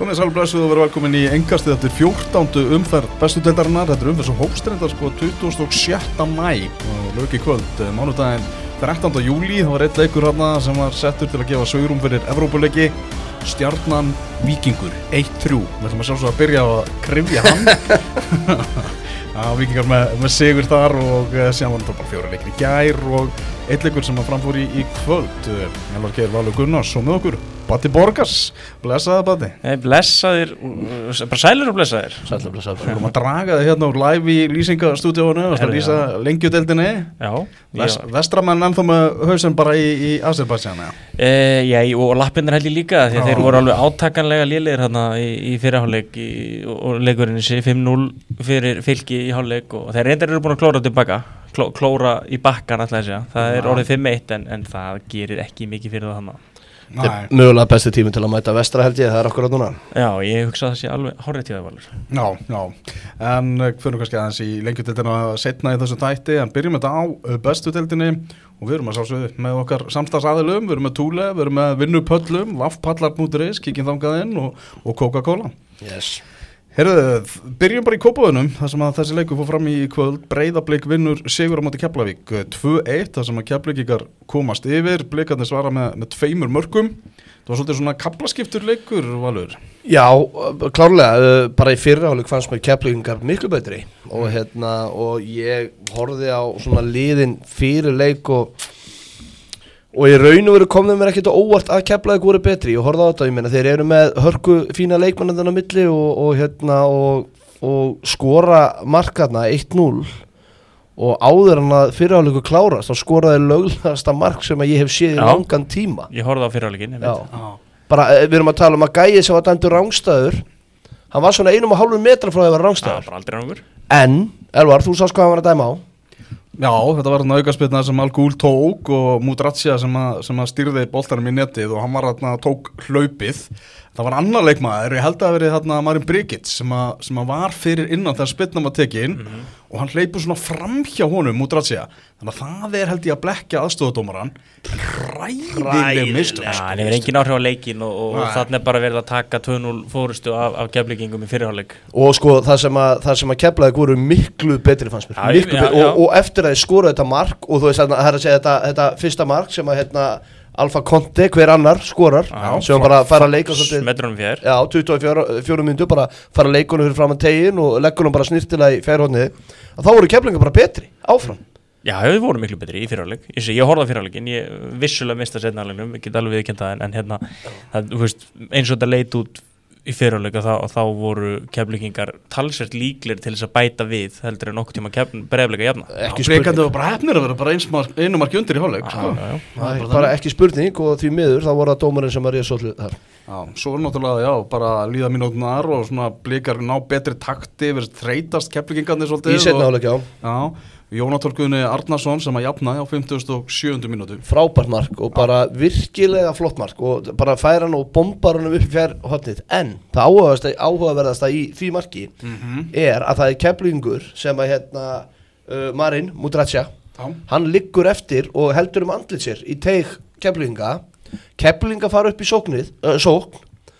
Komið sæl blessuð og verið velkomin í engastið eftir 14. umferð bestu deildarinnar. Þetta umferð sem hófst reyndar 26. maí og lauk í kvöld. Mánudaginn 13. júlí, það var einn leikur hérna sem var settur til að gefa svigrúm fyrir Evrópuleiki. Stjarnan Víkingur 1-3. Við ætlum að sjálfsögða að byrja á að kryfja hann. Víkingar með sigur þar og síðan var þetta bara 4 leikir í gær og einn leikur sem að framfór í kvöld. Elvar Geir Valur Gunnars og með okkur Batti Borgars. Blessaði Batti. Blessaðir, bara sælir og blessaðir. Sælir og blessaðir. Við komum að draga þig hérna úr live í lýsingastúdíónu og að lýsa lengjudeildinni. Já. Vestramenn ennþá með hausinn bara í Azerbaijan, Já, og lappirnir held ég líka því að þeir voru alveg átakanlega lélegir hérna í fyrirháleik og leikurinn sé 5-0 fyrir Fylki í háleik og þeir reyndar eru búin að klóra tilbaka. Klóra í bakkan alltaf að segja. Það er orðið 5-1 en það gerir ekki mikið fyrir það hann. Þetta er mögulega besti tími til að mæta Vestra held ég, það er okkur núna. Já, ég hugsa að það sé alveg hárrétt hjá þér Valur. Já, en fyrir kannski aðeins í lengjudeildina seinna í þessu þætti, en byrjum þetta á bestu deildinni og við erum að sjálfsögðu með okkar samstarfsaðilum, við erum með Thule, við erum með Vinnupöllum, Vaffpallar.is, kíkjum þangað inn og Coca-Cola. Yes. Herðu, byrjum bara í Kópavoginum, þar sem að þessi leikur fór fram í kvöld. Breiðablik vinnur sigur á móti Keflavík 2-1, þar sem að Keflvíkingar komast yfir, Blikarnir svara með 2 mörkum. Það var svolítið svona kaflaskiptur leikur, Valur. Já, klárlega, bara í fyrra hálfleik fannst mér Keflvíkingar miklu betri og ég horfði á svona liðin fyrir leik og í raun og veru kom þeim mér ekkert óvart að Keflavík voru betri. Ég horfði á þetta, ég meina þeir eru með hörku fína leikmann þarna á milli og skora markarna 1-0 og áður en að fyrirháleikur klárast þá skoraði löglegasta mark sem að ég hef séð í langan tíma. Ég horfði á fyrirháleikinn, ég veit. Bara við erum að tala um að gæi sem var dæmdur rangstæður, hann var svona 1,5 metra frá því að vera rangstæður. Bara aldrei rangur. En, Elvar, þú sást hvað hann var að dæma á? Já, þetta var þarna aukaspyrna sem Al Ghul tók og Mudratsja sem að stýrði boltanum í netið og hann var þarna tók hlaupið. Það var annar leikmaður, ég held að það verið þarna Marin Brigic sem að var fyrir innan þegar spyrnan var tekin og hann hleypur svona fram hjá honum Mudratsja. Þannig að það held ég að blekja aðstofadómaran. Ræðileg mistök. Já, hann hefur engin áhrif á leikinn og þarna er bara verið að taka 2-0 fórustu af Keflvíkingum í fyrirháleik. Og sko það sem að Keflavík voru miklu betri fannst mér. Og eftir að þeir skoruðu þetta mark og þú veist að það er að segja þetta fyrsta mark sem að Alfa Conte, hver annar skorar sem bara fara að leika svolítið metrunum fjær. Já, 24 mínútur bara fara að leikunum fyrir framan tegin og leggunum bara snirtilega í fjærhornið. Þá voru Keflvíkingar bara betri áfram. Já, við vorum miklu betri í fyrirháleik. Ég horfði á fyrirháleikinn, ég vissulega mista seinna hálfleiknum, ég get alveg viðurkennt það en hérna þú veist, eins og þetta leit út í fyrirháleik og þá voru Keflvíkingar talsvert líklegir til þess að bæta við heldur en nokkuð tíma Breiðablik að jafna. Blikandi var bara hefnir að vera bara einu marki undir í hálfleik. Það er bara ekki spurning og því miður þá voru það dómarinn sem var í svolítið þar. Já, svo er náttúrulega, bara líða mínúturnar og svona Blikar ná betri takti, verið þreytast Keflvíkingarnir svolítið. Í seinni hálfleik, Já. Jónatan Guðni Arnarsson sem að jafnaði á 57. mínútu. Frábært mark og bara virkilega flott mark og bara færa hann og bombar hann upp í fjærhornið. En það áhugaverðasta í því marki er að það er Keflvíkingur sem að Marin Mudratsja, hann liggur eftir og heldur andlit sér í teig Keflvíkinga. Keflvíkinga fara upp í sókn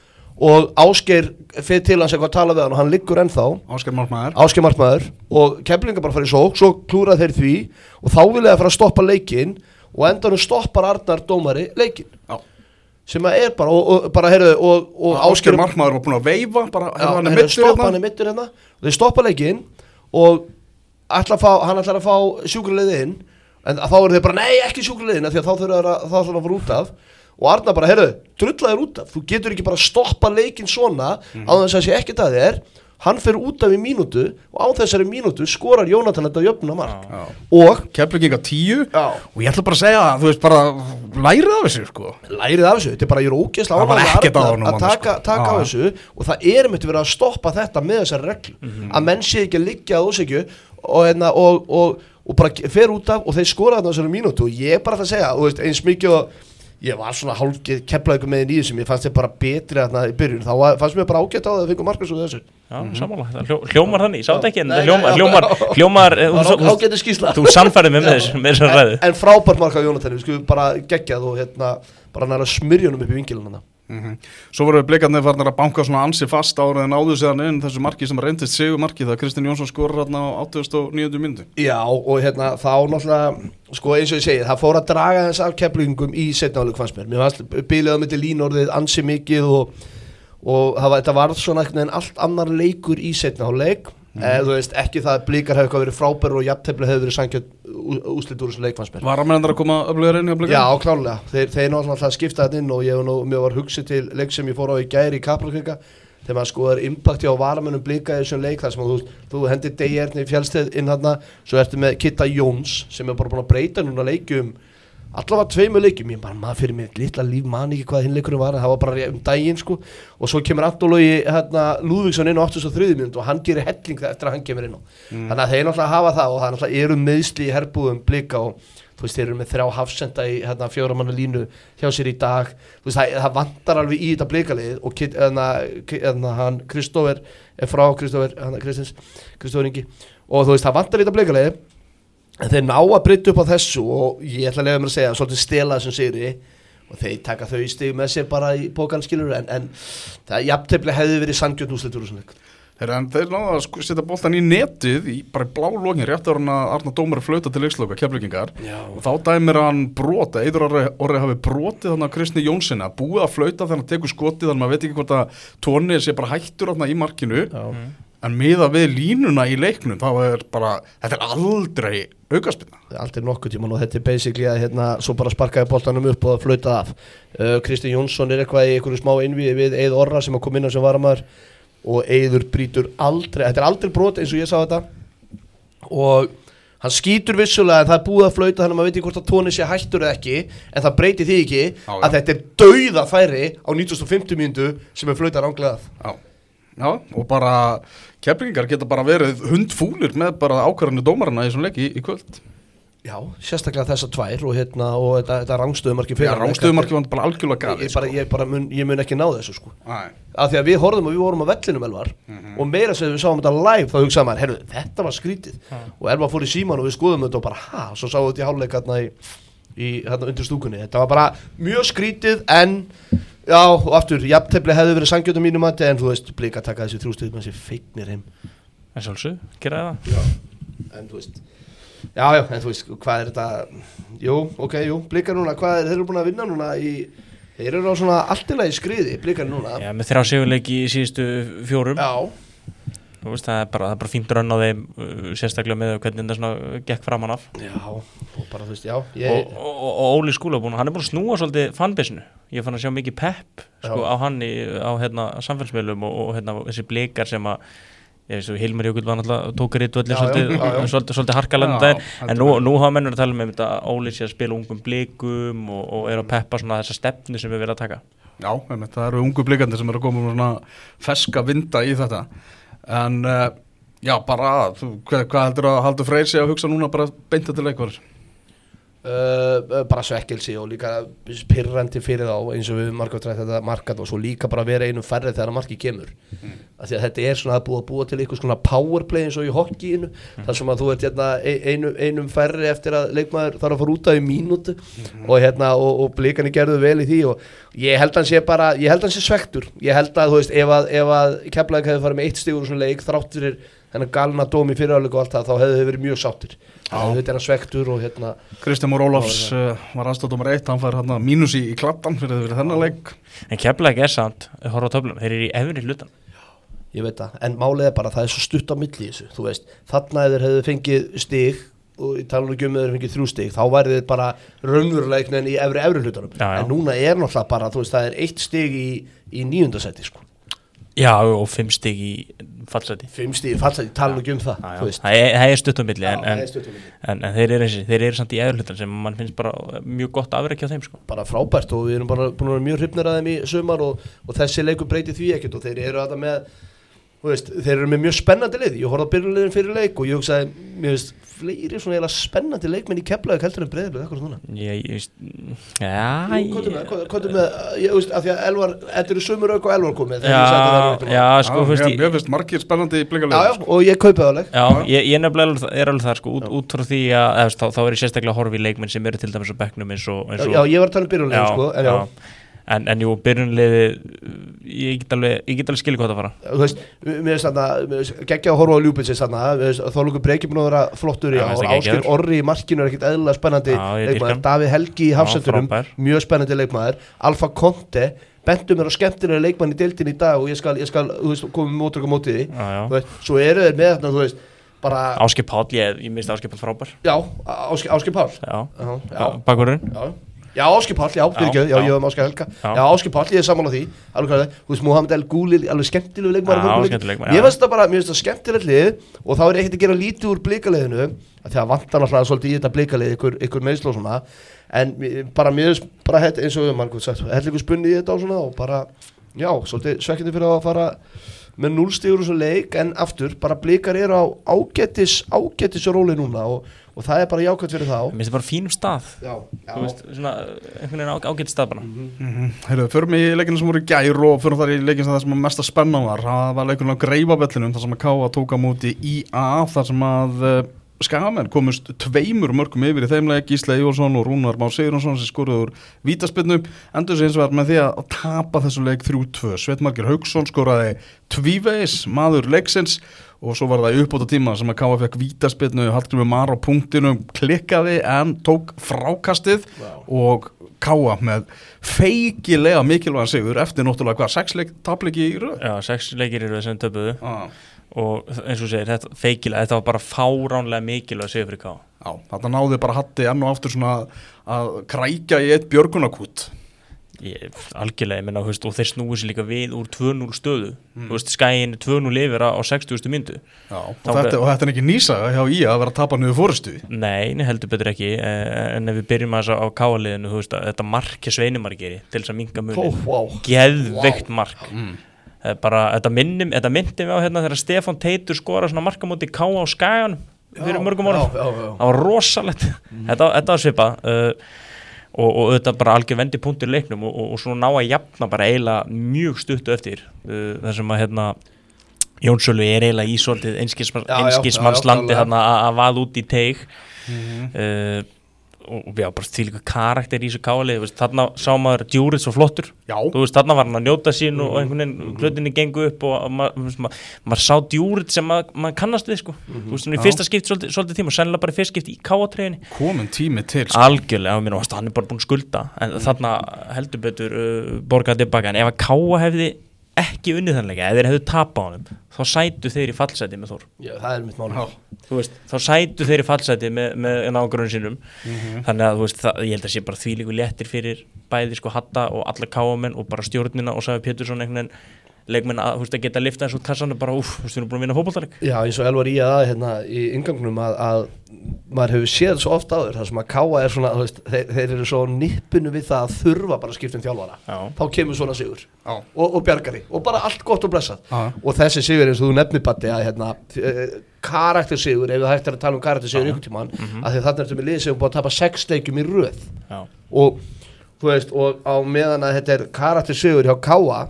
og Ásgeir fyrir til hans eitthvað að tala við hann og hann liggur ennþá Ásgeir markmaður og Keflvíkingar bara fara í sókn, svo klúra þeir því og þá vilja það fara að stoppa leikinn og endanum stoppar Arnar dómari leikinn sem að er bara og bara heyrðu og Ásgeir markmaður var búin að veifa bara hann er mittur hérna og þeir stoppa leikinn og hann ætlar að fá sjúkraliðið inn en þá eru þeir bara nei ekki sjúkraliðið inn því að þá þurfa að fara út af og Arnar bara, drullaður út af, þú getur ekki bara að stoppa leikinn svona á þess að sé ekkert að þér, hann fer út af í mínútu og á þessari mínútu skorar Jónatan þetta jöfnuna mark og Keflvíkingar 10 og ég ætla bara að segja, þú veist bara, lærið af þessu sko. Lærið af þessu, þetta er bara, ég er ógeðslega ánægður að taka á þessu og það er verið að stoppa þetta með þessari reglu, að menn sé ekki að liggja að ósekju og bara fer út af og þeir skora þetta á þessari mínútu og ég bara ætla að segja, veist, eins mikið og ég var svona hálfgeð Keflavíkur með í sem ég fannst þér bara betri þarna í byrjun þá fannst mér bara ágætt á það að fengu markað svo þessu. Já, sammála, það hljómar þannig, ég sá þetta ekki en hljómar ágættu skýrsla. Þú sannfærið mig með þessar ræðu. En frábært markað Jónatan, við skulum bara geggjað og bara næra smyrjunum upp í vingilin hana. Svo voru Blikarnir farnir að banka svona ansi fast árið en áður síðan inn þessu marki sem reyndist sigurmarki það Kristinn Jónsson skorur hérna á 89. mínútu. Já, og hérna þá náttúrulega, sko eins og ég segi, það fór að draga þess af Keflvíkingum í seinni hálfleik fannst mér. Mér fannst bilið á milli línorðið ansi mikið og þetta varð svona en allt annar leikur í seinni hálfleik. Þú veist, ekki það að Blikar hefði eitthvað verið frábærir og jafntefli hefði verið sanngjarnt úrslit úr þessu leik fannst mér. Var að mennandar að koma öflugar inn í að Blikar? Já, klárlega. Þeir náttúrulega að skipta þetta inn og mér var hugsið til leik sem ég fór á í gær í Kaplakrika þegar maður skoðar impakti á varamönnum Blika í þessum leik þar sem þú hendir Degerni Fjallsteð inn þarna, svo ertu með Kitta Jóns sem er bara búin að breyta núna leikjum allavega 2 leikjum, ég bara maður fyrir mér litla líf man ekki hvað hinleikurinn var en það var bara daginn sko og svo kemur Antologi Lúðvíksson inn á 83. mínútu og hann gerir helling eftir að hann kemur inn á þannig að þeir náttúrulega hafa það og það náttúrulega eru meiðsli í herbúðum Blika og þú veist þeir eru með 3 hafsenda í 4 manna línu hjá sér í dag þú veist það vantar alveg í þetta Blikalið og hann Kristófer er frá Kristófer Ingi og þú veist það vantar í þetta Blikalið en þeir ná að breyta upp á þessu og ég ætla að leyfa mér að segja svolítið stela þessum sigri og þeir taka þau stig með sér bara í pókan skilur en það jafntefli hefði verið sanngjarnt úrslit úr þessum leik. Þeir náðu að setja boltan í netið bara í blá lokin rétt ára Arnar Dómari flauta til leiksloka Keflvíkingar og þá dæmir hann brota Eiður Orri hafi brotið þannig að Kristni Jónsson búið að flauta þegar hann tekur skotið þannig að maður veit ekki hvort að tónið sé bara hættur í markinu en miða við línuna í leiknum þá þetta er aldrei aukaspinna. Aldrei nokkuð tíma og þetta er basically að svo bara sparkaði boltanum upp og flautað af. Kristinn Jónsson er eitthvað í einhverju smá innvíi við Eiður Orra sem kom inn á sem varamaður og Eiður brýtur aldrei, þetta er aldrei brot eins og ég sá þetta og hann skýtur vissulega en það er búið að flauta þannig að maður veit ekki hvort að tónið sé hættur eða ekki en það breytir því ekki að þetta er dauða færi á 95. mínútu sem er flautað ranglega af. Já, og bara Keflvíkingar geta bara verið hundfúlir með bara ákvarðanir dómarana í þessum leiki í kvöld. Já, sérstaklega þessar 2 og þetta rangstöðumarki fyrir. Já, rangstöðumarki var bara algjörlega galið. Ég mun ekki ná þessu sko. Af því að við horfðum og við vorum á vellinum Elvar og meira sem við sáum þetta live þá hugsaðum maður, heyrðu, þetta var skrítið og Elvar fór í síman og við skoðum þetta og bara svo sáum við þetta í hálfleik hérna undir stúkunni. Þetta var bara mjög skrítið en já, og aftur, jafntefli hefði verið sanngjarnt á mínu mati en þú veist, Blika taka þessi 3 stig með þessi feiknir heim. En sjálfsög, gera það. Já, en þú veist, en þú veist, hvað er þetta, Blika núna, hvað þeir eru búin að vinna núna þeir eru á svona alltilega í skriði, Blika núna. Já, með 3 sigurleiki í síðustu 4. Já. Þú veist, það er bara fínt rönn á þeim sérstaklega með hvernig þetta svona gekk framan af. Já, og bara þú veist, og Óli Skúla hann er búin að snúa svolítið fanbasinu. Ég fann að sjá mikið pepp sko, á hann á samfélagsmiðlum og þessi Blikar sem að Hilmar Jökull var náttúrulega tókar í dvöldi svolítið harkalega en nú hafa mennur að tala með þetta Óli sé að spila ungum Blikum og er að peppa svona þessa stefnu sem við verðum að taka. Já, það eru ungu Blikandi sem eru að koma með svona ferska vinda í þetta en bara hvað heldur að Haldur Freyr sé að hugsa núna bara beinta til leikvarir? Bara svekkelsi og líka pirrandi fyrir þá eins og við markað þetta markað og svo líka bara vera einum færri þegar markið kemur af því að þetta er svona að búa til eitthvað svona powerplay eins og í hockeyinu þar sem að þú ert einum færri eftir að leikmaður þarf að fara út af í mínútu og Blikarnir gerðu vel í því og ég held hann sé svektur ég held að þú veist ef að Keflavík hefði farið með 1 stig úr svona leik þrátt fyrir þennan galna dóm í fyrirháleik og allt það þá hefði þau verið mjög sáttir þetta er hann svektur og Kristján Már Ólafs var aðstoðdómari 1 hann fær mínus í kladdan fyrir þennan leik en Keflavík er samt horfa á töflunum, þeir eru í efri hlutan ég veit það, en málið er bara það er svo stutt á milli í þessu, þú veist þarna ef þeir hefðu fengið stig og í talunum um þeir fengið 3 stig þá væri þeir bara raunveruleiknin í efri hlutanum en núna er náttúrulega bara þú veist það er 1 stig í 9. sæti sko Já, og 5 stig í fallsæti 5 stig í fallsæti, tala ekki um það það er stutt á milli en þeir eru samt í eðurhlutan sem mann finnst bara mjög gott afrekja á þeim sko. Bara frábært og við erum bara búin að vera mjög hrifnir að þeim í sumar og þessi leikur breyti því ekkert og þeir eru þetta með þeir eru með mjög spennandi lið ég horfði á byrjunarliðin fyrir leik og ég hugsaði mér veist fleiri svona eiginlega spennandi leikmenn í Keflavík heldur en Breiðablik akkurat núna Hvað með ég veist af því að Elvar þetta eru sömur auk og Elvar komið sko mér finnst margir spennandi Blikalið og ég kaupi það leik ég nefnilega er alveg það sko út frá því að þá er ég sérstaklega að horfa í leikmenn sem eru til dæmis á bekknum eins og já ég var að tala um byrjunarliðin sko En jú, byrjunliði ég get alveg skilja hvað það fara. Þú veist, mér finnst þarna geggjað að horfa á Ljúbitsins þarna, Þorlákur Breki búinn að vera flottur í ár, Ásgeir Orri í markinu ekkert eðlilega spennandi leikmaður, Davíð Helgi í hafsendunum, mjög spennandi leikmaður, Alfa Conte bentu mér á skemmtilega leikmann í deildinni í dag og ég skal þú veist, komið mótrök á móti því, þú veist, svo eru þeir með þarna, þú veist, bara Ásgeir Páll, ég minnst Ásgeir Páll frábær. Já, Ásgeir Páll. Já. Bakvörðurinn. Já, Ásgeir Páll, já, ég hef Ásgeir Helga. Já, Ásgeir Páll, ég er sammála því. Alveg, þú veist, Mohamed El Ghouli, alveg skemmtilegu leikmaður. Mér finnst það skemmtilegt lið og þá er ekkert að gera lítið úr blikaliðinu, þegar vantar náttúrulega svolítið í þetta blikalið, ykkur meiðsli og svona, en bara mér finnst bara eins og margur sagt, hellingu spunni í þetta og svona og bara, já, svolítið svekkjandi fyrir að fara með 0 stigur og svo leik, en aftur, bara blikar eru á ágætis róli núna og það er bara jákvæmt fyrir þá. Mér finnst það bara fínum stað. Já. Þú veist, svona einhvern veginn ágætis stað bara. Heyrðu, förum í leikina sem voru í gær og förum þar í leikina sem það sem mesta spenna var. Það var leikurinn á Greifavöllinum þar sem að KA tók á móti IA þar sem að Skagamenn komust 2 mörkum yfir í þeim leik, Gísli Eyjólfsson og Rúnar Már Sigurjónsson sem skoruðu úr vítaspyrnu, endur sig hins vegar með því að tapa þessu leik 3-2. Sveinn Margeir Hauksson skoraði tvívegis, maður leiksins, og svo var það í uppbótartíma sem að KA fekk vítaspyrnu, Hallgrímur Mar á punktinum klikkaði en tók frákastið og KA með feikilega mikilvægan sigur eftir náttúrulega 6 tapleiki í röð. Já, 6 leikir í röð sem töpuðu. Og eins og segir, þetta var bara fáránlega mikilvæg sigur fyrir KA. Já, þetta náði bara Hatti enn og aftur svona að krækja í eitt björgunarkút. Algjörlega, ég menna, og þeir snúi sér líka við úr 2-0 stöðu. Þú veist, Skaginn 2-0 yfir á 60. mínútu. Já, og þetta er ekki nýsaga hjá IA að vera að tapa niður forystu. Nei, heldur betur ekki, en ef við byrjum að á KA-liðinu, þú veist, þetta mark hjá Sveini Margeiri til þess að minnka muninn. Geðveikt mark. Bara, þetta myndi mig á hérna þegar Stefán Teitur skora svona markamóti KA á Skaganum fyrir mörgum árum. Það var rosalegt. Þetta var svipað og þetta bara algjör vendi punktur í leiknum og svona ná að jafna bara eiginlega mjög stuttu eftir þar sem að hérna Jón Sölvi er eiginlega í svolítið einskismannslandi þarna að vaða út í teig og já, bara því líka karakter í þessu KA-liði, þarna sá maður Djúrits svo flottur, þú veist, þarna var hann að njóta sín og einhvern veginn hlutinni gengu upp og maður sá Djúrits sem maður kannast við, sko, þú veist, í fyrsta skipt svolítið tíma, sennilega bara í fyrst skipt í KA-treyjunni. Komin tími til, sko. Algjörlega, hann er bara búinn að skulda, en þarna heldur betur borgaði tilbaka, en ef að KA hefði ekki unnið þannleika, ef þeir hefðu tapað honum þá sætu þeir í fallsæti með Þór. Já, það er mitt mál. Þú veist, þá sætu þeir í fallsæti með nágrunum sínum. Þannig að þú veist, ég held að sé bara þvílíku léttir fyrir bæði sko Hatta og alla KA-menn og bara stjórnina og Sævar Pétursson einhvern veginn leikmenn að, þú veist, að geta liftað eins út kassanum bara, þú veist, við erum búin að vinna fótboltaleik. Já, eins og Elvar í hérna í inngangnum að maður hefur séð svo oft áður, það sem að KA er svona, þú veist, þeir eru svo nippinu við það að þurfa bara að skipta þjálfara. Þá kemur svona sigur og bjargari og bara allt gott og blessað. Og þessi sigur eins og þú nefnir Batti að hérna karaktersigur, ef það hægt að tala um karaktersigur ykkur tímann, að því þarna ertu með lið sem búið að tapa 6 leikjum í röð. Og þú veist, og á meðan að þetta er karaktersigur hjá KA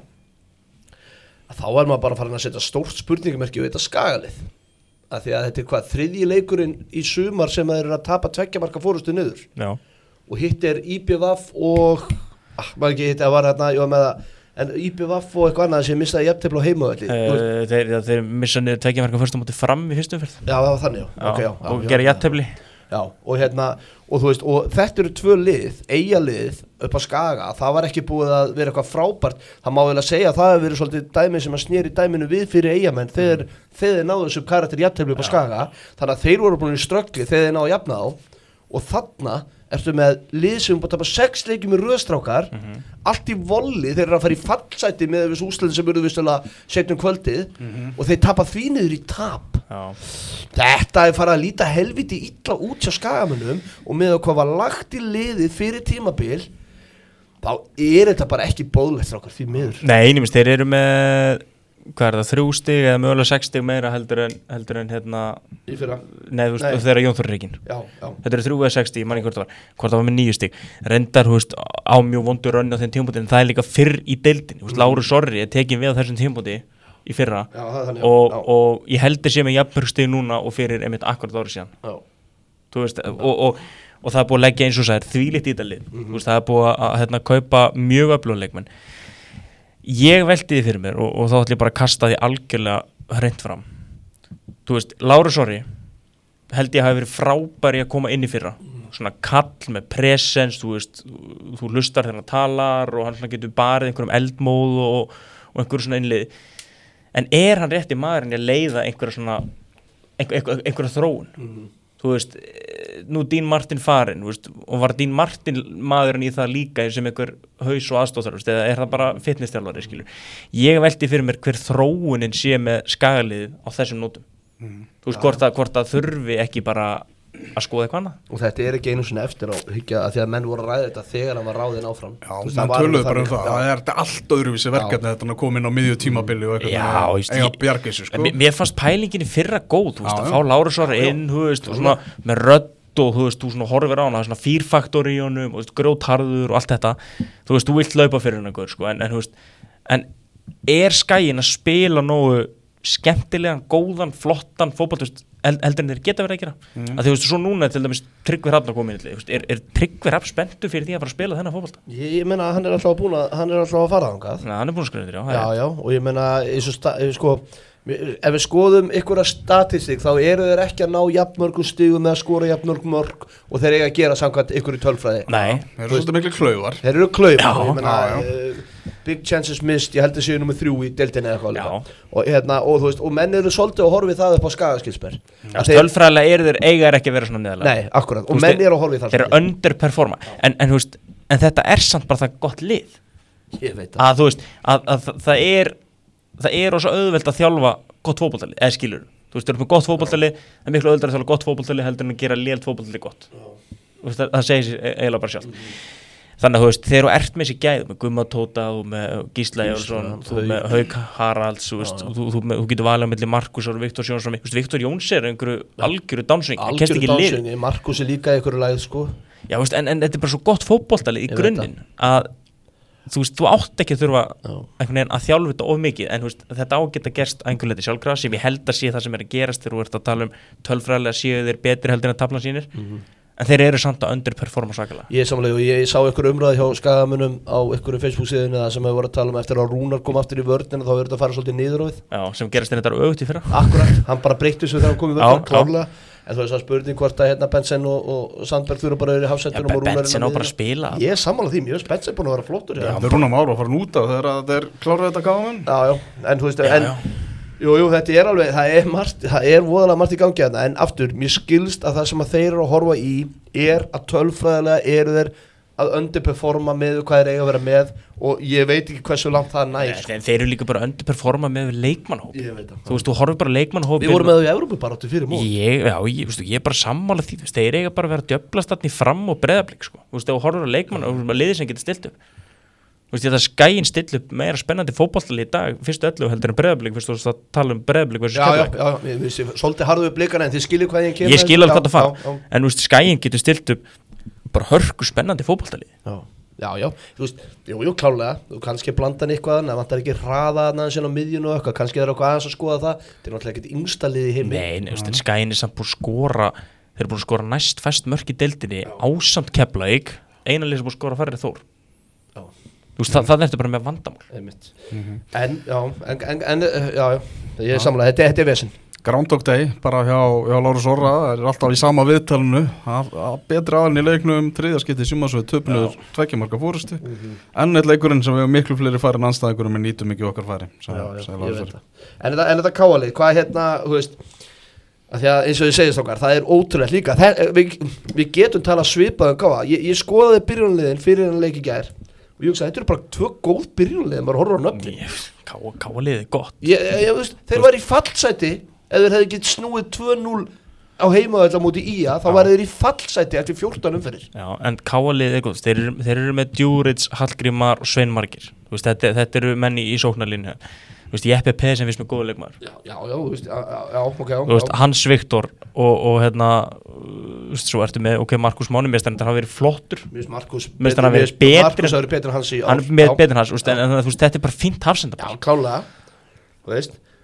þá er maður bara farin að setja stórt spurningamerki við þetta Skagalið, af því að þetta er hvað 3. leikurinn í sumar sem þeir eru að tapa 2 marka fórustu niður. Já. Og hitt er IBVF og maður ekki hitt að var hérna, ég var með það, en IBVF og eitthvað annað sem missaði jafntefli á heimavelli. Þeir missa niður 2 marka fyrstu móti fram í fyrstu umferð. Já, það var þannig, já. Og gera jafntefli. Já, og hérna, og þú veist, og þetta eru 2 lið, Eyjalið upp á Skaga, það var ekki búið að vera eitthvað frábært, það má vel að segja að það hefur verið svolítið dæmi sem að sneri dæminu við fyrir Eyjamenn þegar þeir náðu þessu karakter jafntefli upp á Skaga, þannig að þeir voru búin í ströggli þegar þeir náðu að jafna á, og þarna ertu með lið sem búið að tapa 6 leikjum í röðstrákar, allt í volli, þeir eru að fara í fallsæti með þessu úrslitin sem eru vistulega setjum kvöldið, og þeir tapa því niður í tap. Þetta er farið að líta helviti illa út hjá Skagamönnum og með að hvað var lagt í liðið fyrir tímabil þá er þetta bara ekki boðlegt strákar því miður. Nei, einmitt, þeir eru með hvað er það, 3 stig eða mögulega 6 stig meira heldur en hérna í fyrra. Nei, þú veist, þeirra Jón Þór Reykján. Já. Þetta eru 3 eða 6 stig, ég man ekki hvort það var með 9 stig. Reyndar, þú veist, á mjög vondur rönni á þeim tímapunkti, en það er líka fyrr í deildinni. Þú veist, Láru Sorri er tekin við á þessum tímapunkti í fyrra. Já, það er þannig. Og ég heldur sé með jafnbörgstig núna og fyrir einmitt akkurat árið síðan. Já. Þú veist, og og það búið að leggja eins og sæðir þvílíkt í þetta lið, það búið að kaupa mjög öfluga leikmenn. Ég velti því fyrir mér og þá ætlum ég bara að kasta því algjörlega hreint fram. Þú veist, Lárus Orri held ég hafi verið frábær í að koma inn í fyrra, svona kall með presens, þú veist, þú hlustar þegar hann talar og hann svona getur barið einhverjum eldmóð og einhverjum svona innliði, en hann rétti maðurinn að leiða einhverja svona einhverja þróun, þú veist, nú Dean Martin farinn, þú veist, og var Dean Martin maðurinn í það líka sem einhver haus og aðstóðar, eða það bara fitness-þjálfari, skilur. Ég velti fyrir mér hver þróunin sé með Skagaliðið á þessum nótum. Þú veist, hvort það þurfi ekki bara að skoða eitthvað annað. Og þetta ekki einu sinni eftir á hyggja að því að menn voru að ræða þetta þegar hann var ráðinn áfram. Já, menn töluðu bara það. Það þetta allt öðruvísi verkefni þetta að koma inn á miðju tímabili og eitthvað eiga bjarga þessu, sko. Mér fannst pælingin í fyrra góð, þú veist, að fá Lárus Orra inn, þú veist, og svona með rödd og þú veist, þú svona horfir á hana, svona fýrfaktor í honum, og grjótharður og allt þetta. Þú veist, þú vilt laupa fyrir hana, sko, en þú veist, en Skaginn að spila nógu skemmtilegan, góðan, flottan fótbolta, heldur en þeir geta verið að gera að því, þú veist, svo núna til dæmis Tryggvi Hrafn að koma inn í Tryggvi Hrafn spenntur fyrir því að fara að spila þennan fótbolta? Ég meina, hann er alltaf að fara þangað. Hann er búin að skrifa þér, já, og ég meina, sko, ef við skoðum einhverja statistík þá eru þeir ekki að ná jafnmörgum stigum með að skora jafnmörgum mörg og þeir eiga að gera samkvæmt einhverju tölfræði. Nei, þeir eru svolítið miklu klaufar. Þeir eru klaufar, ég meina, big chances missed, ég held að séu nummer 3 í deildinni eða eitthvað og þú veist, og menn eru svolítið að horfi það upp á Skagaskilsberg. Tölfræðilega eru þeir eiga ekki að vera svona neðalega. Nei, akkurat, og menn eru að horfi það. Þeir eru underperforma, en þú veist, en þetta er samt bara það gott lið. Ég veit að þú veist, að það er svo auðvelt að þjálfa gott fótboltalið, eða skilur. Þú veist, þeir eru með gott fótboltalið, það er miklu auðveldara að þjálfa gott fótboltalið heldur en að gera lélt fótboltalið gott. Þú veist, það segir sér eiginlega bara sjálf. Þannig að þú veist, þeir eru ert með sér gæð með Gumma Tóta og með Gísla Jónsson, þú með Hauk Haralds, þú getur valið á milli Markus og Viktor Jónsson. Viktor Jóns er einhverju algjöru dánsing, hann kemst ekki lið. Markus er líka einhverju lagið, sko. Já, veist, en þetta er bara svo gott fótboltalið í grunninn að þú veist, þú átt ekki að þurfa einhvern veginn að þjálfa þetta of mikið, en veist, þetta á að geta gerst einhvern leiti sjálfkrafa sem ég held að sé það sem er að gerast þegar þú ert að tala tölfræðilega séu þeir betri heldur en að taflan sínir. En þeir eru samt að underperforma svakalega. Ég samlega og ég sá ykkur umræði hjá Skagamunum á ykkur Facebook-síðunni sem hefur voru að tala eftir að Rúnar kom aftur í vörnina þá verður þetta að fara svolítið niður á við. Já, sem gerast þetta auðvitað í fyrra. Akkurat, hann bara breytti þessu þegar hann kom í vörnina, klárlega. En þú veist það spurning hvort að Bensen og Sandberg þurfa bara yfir hafsendunum og Rúnar. Bensen á bara að spila. Ég sammála því, mér finnst Bensen búin að vera flottur. Já, Rúnar Már var að fara út af þegar þeir kláruðu þetta gáðum. Já, en þú veist, Jú, þetta er alveg, það er voðalega margt í gangi þarna, en aftur, mér skilst að það sem að þeir eru að horfa í að tölfræðilega eru þeir að underperforma með hvað þeir eiga að vera með og ég veit ekki hversu langt það nær. Þeir eru líka bara að underperforma með leikmannhóp. Ég veit það. Þú veist, þú horfir bara leikmannhóp. Við vorum með það í Evrópubaráttu fyrir mót. Ég er bara sammála því, þeir eiga bara að vera djöflast þarna í Fram og Breiðablik, sko. Þú veist, þú horfir á leikmann og liðið sem getur stilt upp. Þú veist, þetta Skaginn still upp meira spennandi fótboltalið í dag, fyrstu 11 heldur en Breiðablik, fyrstu að tala Breiðablik versus Keflavík. Já, ég vissi, svolítið harðu við blikana en þið skiljið hvað ég kemur. Ég skil alveg hvað það fara, en þú veist, Skaginn getur stilt upp bara hörku spennandi fótboltalið. Já, þú veist, jú, klálega, þú kannski blanda hann eitthvað, en það vantar ekki hraða hann síðan á miðjunu og eitthvað, kannski það eitthvað aðeins að skoða það, þetta er náttúrulega ekkert yngsta lið í heimi. Nei, en Skaginn er samt búin að skora, þeir eru búin að skora næst fæst mörk í deildinni ásamt Keflavík, eina lið sem búin að skora færri Þór. Þú veist, það ertu bara með vandamál. En ég er samlega, þetta er vesen. Groundhog Day, bara hjá Lárus Orra, það er alltaf í sama viðtalinu, betri aðalinn í leiknum, þriðjaskipti sumarsöðu, töpunuður 2 marka fórustu, enn eitt leikurinn sem við hefum miklu fleiri færi en anstæðingurum en nýtum ekki okkar færi. Ég veit það. En þetta káalið, hvað þú veist, að því að eins og ég segist okkar, það er ótrúlega líka, við getum talað svipað káa, ég skoðaði byrjunarliðin fyrir hann leik í gær, og ég hugsa, þetta eru bara 2 góð byrjunarliðin, bara horfður á nöfnin. Káaliðið gott. Ég veist, þeir var í fallsæti, ef þeir hefði getið snúið 2-0 á heimaðalla móti IA, þá var þeir í fallsæti eftir 14 umferðir. Já, en káaliðið er gott, þeir eru með Djúrits, Hallgrímar og Svein Margir. Þú veist, þetta eru menni í sóknarlínu. Þú veist, Jeppe P sem finnst með góða leikmaður. Já, þú veist, ok. Þú veist, Hans Viktor og svo ertu með, Markus Máni, mér finnst það hafa verið flottur. Mér finnst Markus hafa verið betri. Markus hafa verið betri en Hans í ár. Hann er betri en Hans, en þú veist, þetta er bara fínt hafsendaball. Já, klálega, þú veist.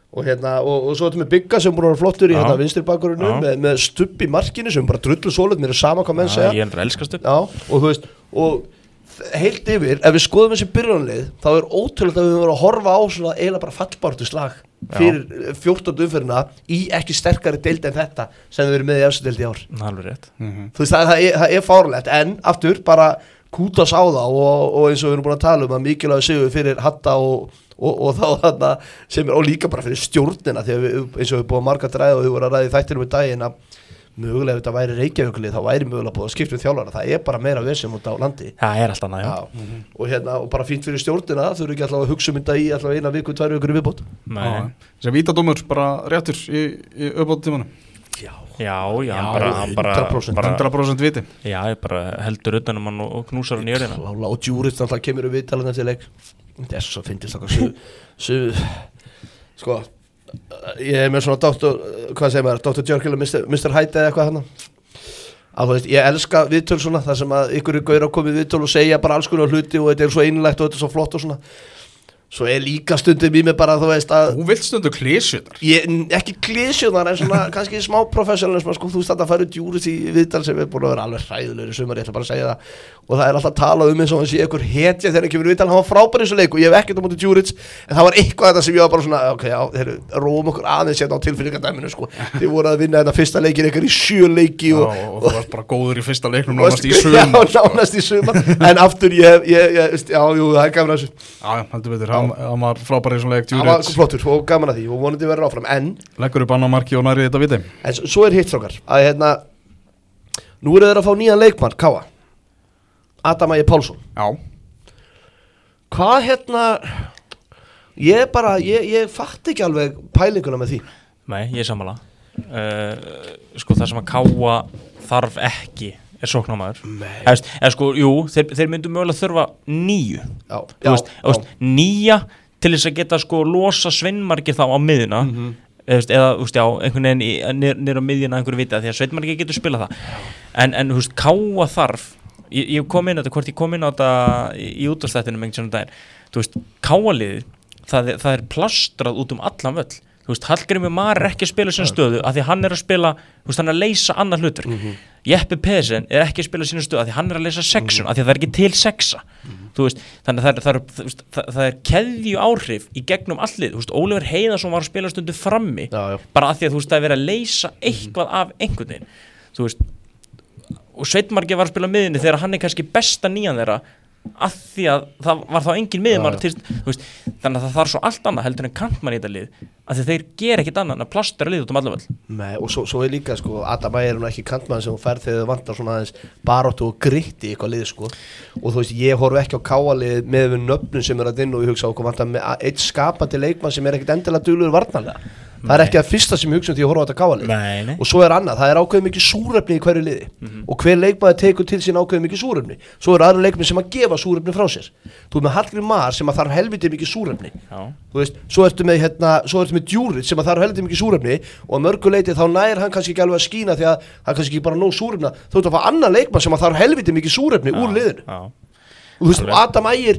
og svo þetta með Bigga sem búin að vera flottur í vinstri bakgrunum með stubb í markinu sem bara drullu sólið, mér er sama hvað menn segja. Ég elskar stubb. Já, og þú veist, og heilt yfir, ef við skoðum þessi byrjunarlið, þá er ótrúlegt að við verðum að horfa á svona eiginlega bara fallbaráttu slag fyrir 14. umferðina í ekki sterkari deild en þetta sem við erum með í efstu deild í ár. Alveg rétt. Þú veist, það er fáránlegt, en aftur bara kútas á það og eins og við erum búin að tala að mikilvægur sigur fyrir Hatta og þá þarna sem og líka bara fyrir stjórnina því að eins og við búin marga dræða og við vorum að ræða í þættinum í daginn að mögulega ef þetta væri Reykjavíkulið þá væri mögulega búið að skipta þjálfara, það er bara meira vesum út á landi. Það er alltaf annað, og bara fínt fyrir stjórnina, þau eru ekki alltaf að hugsa þetta í alltaf 1 viku, 2 vikur í viðbót. Þessi vítadómur bara réttur í uppbóttímanum. Já, hann bara 100% viti. Já, ég bara heldur utan hann og knúsar hann í jörðina. Lála og Djúrits alltaf kemur við talan eftir leik. Þetta er svo fyndist okkar sko, ég er með svona Dr. Jekyll og Mr. Hyde eða eitthvað hann. Þú veist, ég elska viðtöl svona, þar sem að ykkur gaurar komið viðtöl og segja bara alls konar hluti og þetta er svo einlægt og þetta er svo flott og svona. Svo er líka stundum í mig bara, þú veist að... Þú vilt stundum klísjunar? Ekki klísjunar, en svona kannski smá professionalism, sko, þú veist að það færi Djúrits í viðtal sem er búin að vera alveg hræðilegur í sumar, ég ætla bara að segja það. Og það er alltaf talað eins og hann sé ykkur hetja þegar hann kemur í viðtal, hann var frábær í þessu leik og ég hef ekkert á móti Djúrits, en það var eitthvað þetta sem ég var bara svona, ok, já, róum okkur aðeins hérna á tilfinningadæminu, sko. Þið voru að vinna þetta fyrsta leikin ykkar í 7 leiki og þú varst bara góður í fyrsta leiknum nánast í sumar. En aftur það er gaman að þessu. Já, heldur betur, hann var frábær í svona leik Djúrits. Hann var flottur og gaman að því og vonandi verður áfram, en leggur upp annað marki og nærið þetta viti. En svo er hitt strákar að nú eru þeir að fá nýjan leikmann, Káa Adam Ægir Pálsson. Já. Hvað ég fatt ekki alveg pælinguna með því. Nei, ég er sammála. Sko það sem að Káa þarf ekki er sóknarmaður. Sko, jú, þeir myndu mögulega þurfa 9. Þú veist, 9 til þess að geta sko losa Sveinmargir þá á miðjuna. Eða, þú veist, já, einhvern veginn niður á miðjuna einhverju vita því að Sveinmargir getur spilað það. En þú veist, Káa þarf ég kom inn á þetta, hvort ég kom inn á þetta í útvarpsþættinum einhvern svona daginn. Þú veist, Káa-liðið, það er plastrað út allan völl. Þú veist, Hallgrímur Mar er ekki að spila sinna stöðu af því hann er að spila, þú veist, hann er að leysa annar hlutverk. Jeppe Pedersen er ekki að spila sinna stöðu af því hann er að leysa sexun, af því að það er ekki til sexa. Þú veist, þannig að það er keðju áhrif í gegnum allið. Þú veist, Ólafur Heiðarsson var að spila stundu frammi, bara af því að þú veist, það er verið að leysa eitthvað af einhvern veginn. Þú veist, og Sveinmargir var að spila miðinni þegar hann er kannski besta nýjan þeirra af því að það var þá engin miðjumaður til, þú veist, þannig að það þarf svo allt annað heldur en kantmann í þetta lið af því þeir gera ekkit annað en að plástra lið út allavöll. Nei, og svo er líka sko Adam Ægir er ekki kantmann sem hún fær þegar þau vantar svona aðeins baráttu og gritti í eitthvað lið sko og þú veist, ég horf ekki á Káa-lið með við nöfnum sem er að inn og ég hugsa okkur vantar með eitt skapandi leikmann sem er ekkit endilega duglegur varnarlega. Það er ekki að fyrsta sem ég hugsa því að horfa á þetta Káa-lið. Og svo er annað, það er ákveðið mikið súrefni í hverju liði og hver leikmaður tekur til sín ákveðið mikið súrefni. Svo eru aðra leikmenn sem að gefa súrefni frá sér. Þú með Hallgrímur Mar sem að þarf helviti mikið súrefni. Þú veist, svo ertu með Djúrits sem að þarf helviti mikið súrefni og að mörgu leiti þá nær hann kannski ekki alveg að skína því að það er kannski ekki bara nóg súrefna. Þú ert að fá annan leikmann sem að þarf helviti mikið súrefni úr liðinu. Þú veist, Adam Ægir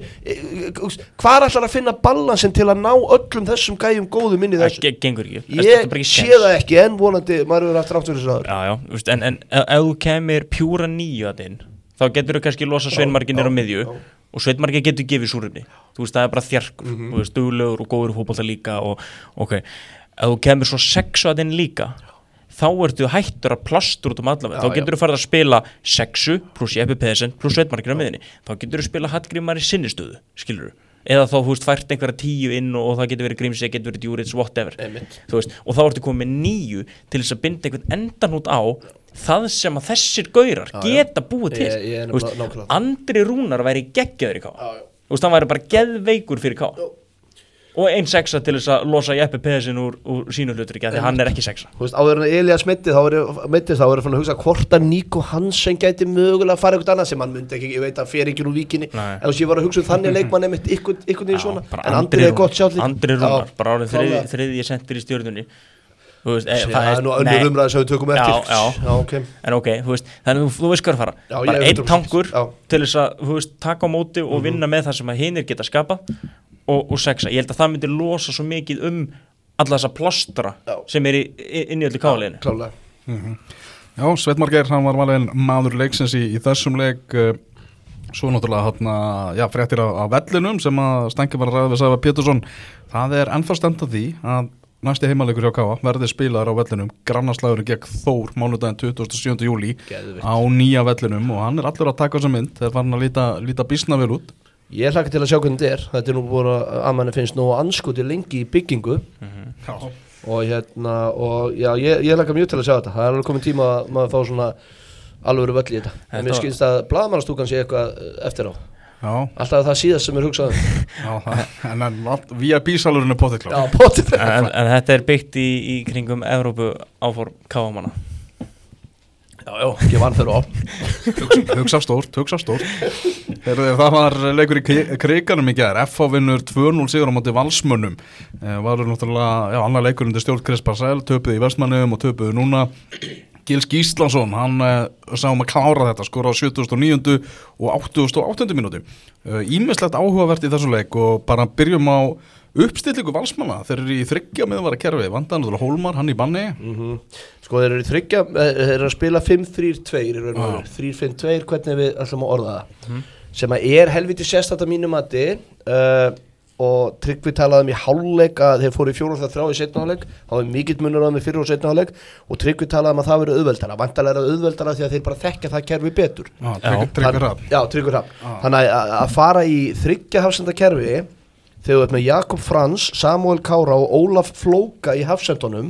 hvað ætlar að finna balansin til að ná öllum þessum gæjum góðum inn í þessu? Það gengur ekki. Ég sé það ekki, en vonandi maður verður aftur áttur þessu aður. Já, en ef þú kemur pjúra 9 að inn, þá getur þú kannski losa Sveinmargir niður á miðju og Sveinmargir getur gefið súrefni. Þú veist, það er bara þjarkur, þú veist, duglegur og góður fótbolta líka og ok, ef þú kemur svo 6 að inn líka þá ertu hættur að plastur út allavega. Þá getur þú farið að spila 6 pluss Jeppe Pedersen pluss Sveinmargir á miðjunni. Þá getur þú spila Hallgrímur í sinni stöðu, skilurðu. Eða þá, þú veist, fært einhverja 10 inn og það getur verið Grímsey, getur verið Djúrits, whatever. Þú veist, og þá ertu komið með 9 til þess að binda einhvern endanút á það sem að þessir gaurar geta búið til. Þú veist, Andri Rúnar væri geggjaður í Káa. Þú veist, hann væri bara geðveikur fyrir Káa. Og ein 6 til þess að losa Jeppe Pedersen úr sínu hlutverki því hann er ekki 6. Þú veist, áður en Elías meiddist þá er fann að hugsa hvort að Nico Hansen gæti mögulega að fara eitthvað annað sem hann myndi ekki, ég veit að fer ekki úr víkinni en þú veist, ég var að hugsa þannig leikmann einmitt ykkur í svona, en Andri er gott sjálf líka. Andri Rúnar, bara árið þriðji sendir í Stjörnunni. Þú veist, það er nú önnur umræða sem við tökum eftir. Já, okay. En ok, þú veist, þannig þú veist hvað að fara. Bara einn tankur til þess að, þú veist, taka á móti og vinna með það sem að hinir geta skapað og 6. Ég held að það myndi losa svo mikið alla þessa plástra sem inn í öllu káliðinu. Klálega. Já, Sveinn Margeir, hann var valinn maður leiksins í þessum leik. Svo náttúrulega fréttir af vellinum sem að Stengi var að ræða við Sævar Pétursson. Það ennþá stefnt að því að næsti heimaleikur hjá KA verði spilaður á vellinum, grannarslagurinn gegn Þór mánudaginn 27. júlí á nýja vellinum og hann allur að taka þessa mynd, þeir farin að líta býsna vel út. Ég hlakka til að sjá hvernig þetta nú búin að manni finnst nú anskoti lengi í byggingu og ég hlakka mjög til að sjá þetta. Það alveg komin tíma að maður fá svona alvöru völl í þetta. En mér skilst að blaðamannastúkan sé eitthvað eftir á. Já. Alltaf það síðast sem hugsað en VIP-salurinn potið klár. Já, potið. En þetta byggt í kringum Evrópu áform KA-manna. Já, ekki vann fyrir á. Hugsa stórt. Það var leikur í Krikanum í gær. FH vinnur 2-0 sigur á móti Valsmönnum. Varur náttúrulega, annar leikur undir stjórn Chris Barcel, töpuði í Vestmannum og töpuði núna. Gils Gíslason, hann sá að klára þetta, skora á 79. og 88. mínútu. Ýmislegt áhugavert í þessu leik og bara byrjum á uppstillingu Valsmanna. Þeir eru í 3 miðvara kerfi, vandaði náttúrulega Hólmar, hann í banni. Sko þeir eru í 3, þeir eru að spila 5-3-2, 3-5-2, hvernig við ætlum að orða það. Sem að helviti sérstætt að mínu mati og Tryggvi talaði í hálfleik að þeir fóru í 4-3 í seinni hálfleik, þá var mikill munur á þeim í fyrri og seinni hálfleik og Tryggvi talaði að það verið auðveldara, vantarlega auðveldara því að þeir bara þekkja það kerfi betur. Tryggvi Hrafn. Þannig að fara í 3 hafsendakerfi þegar þú ert með Jakob Frans, Samuel Kára og Ólaf Flóka í hafsendunum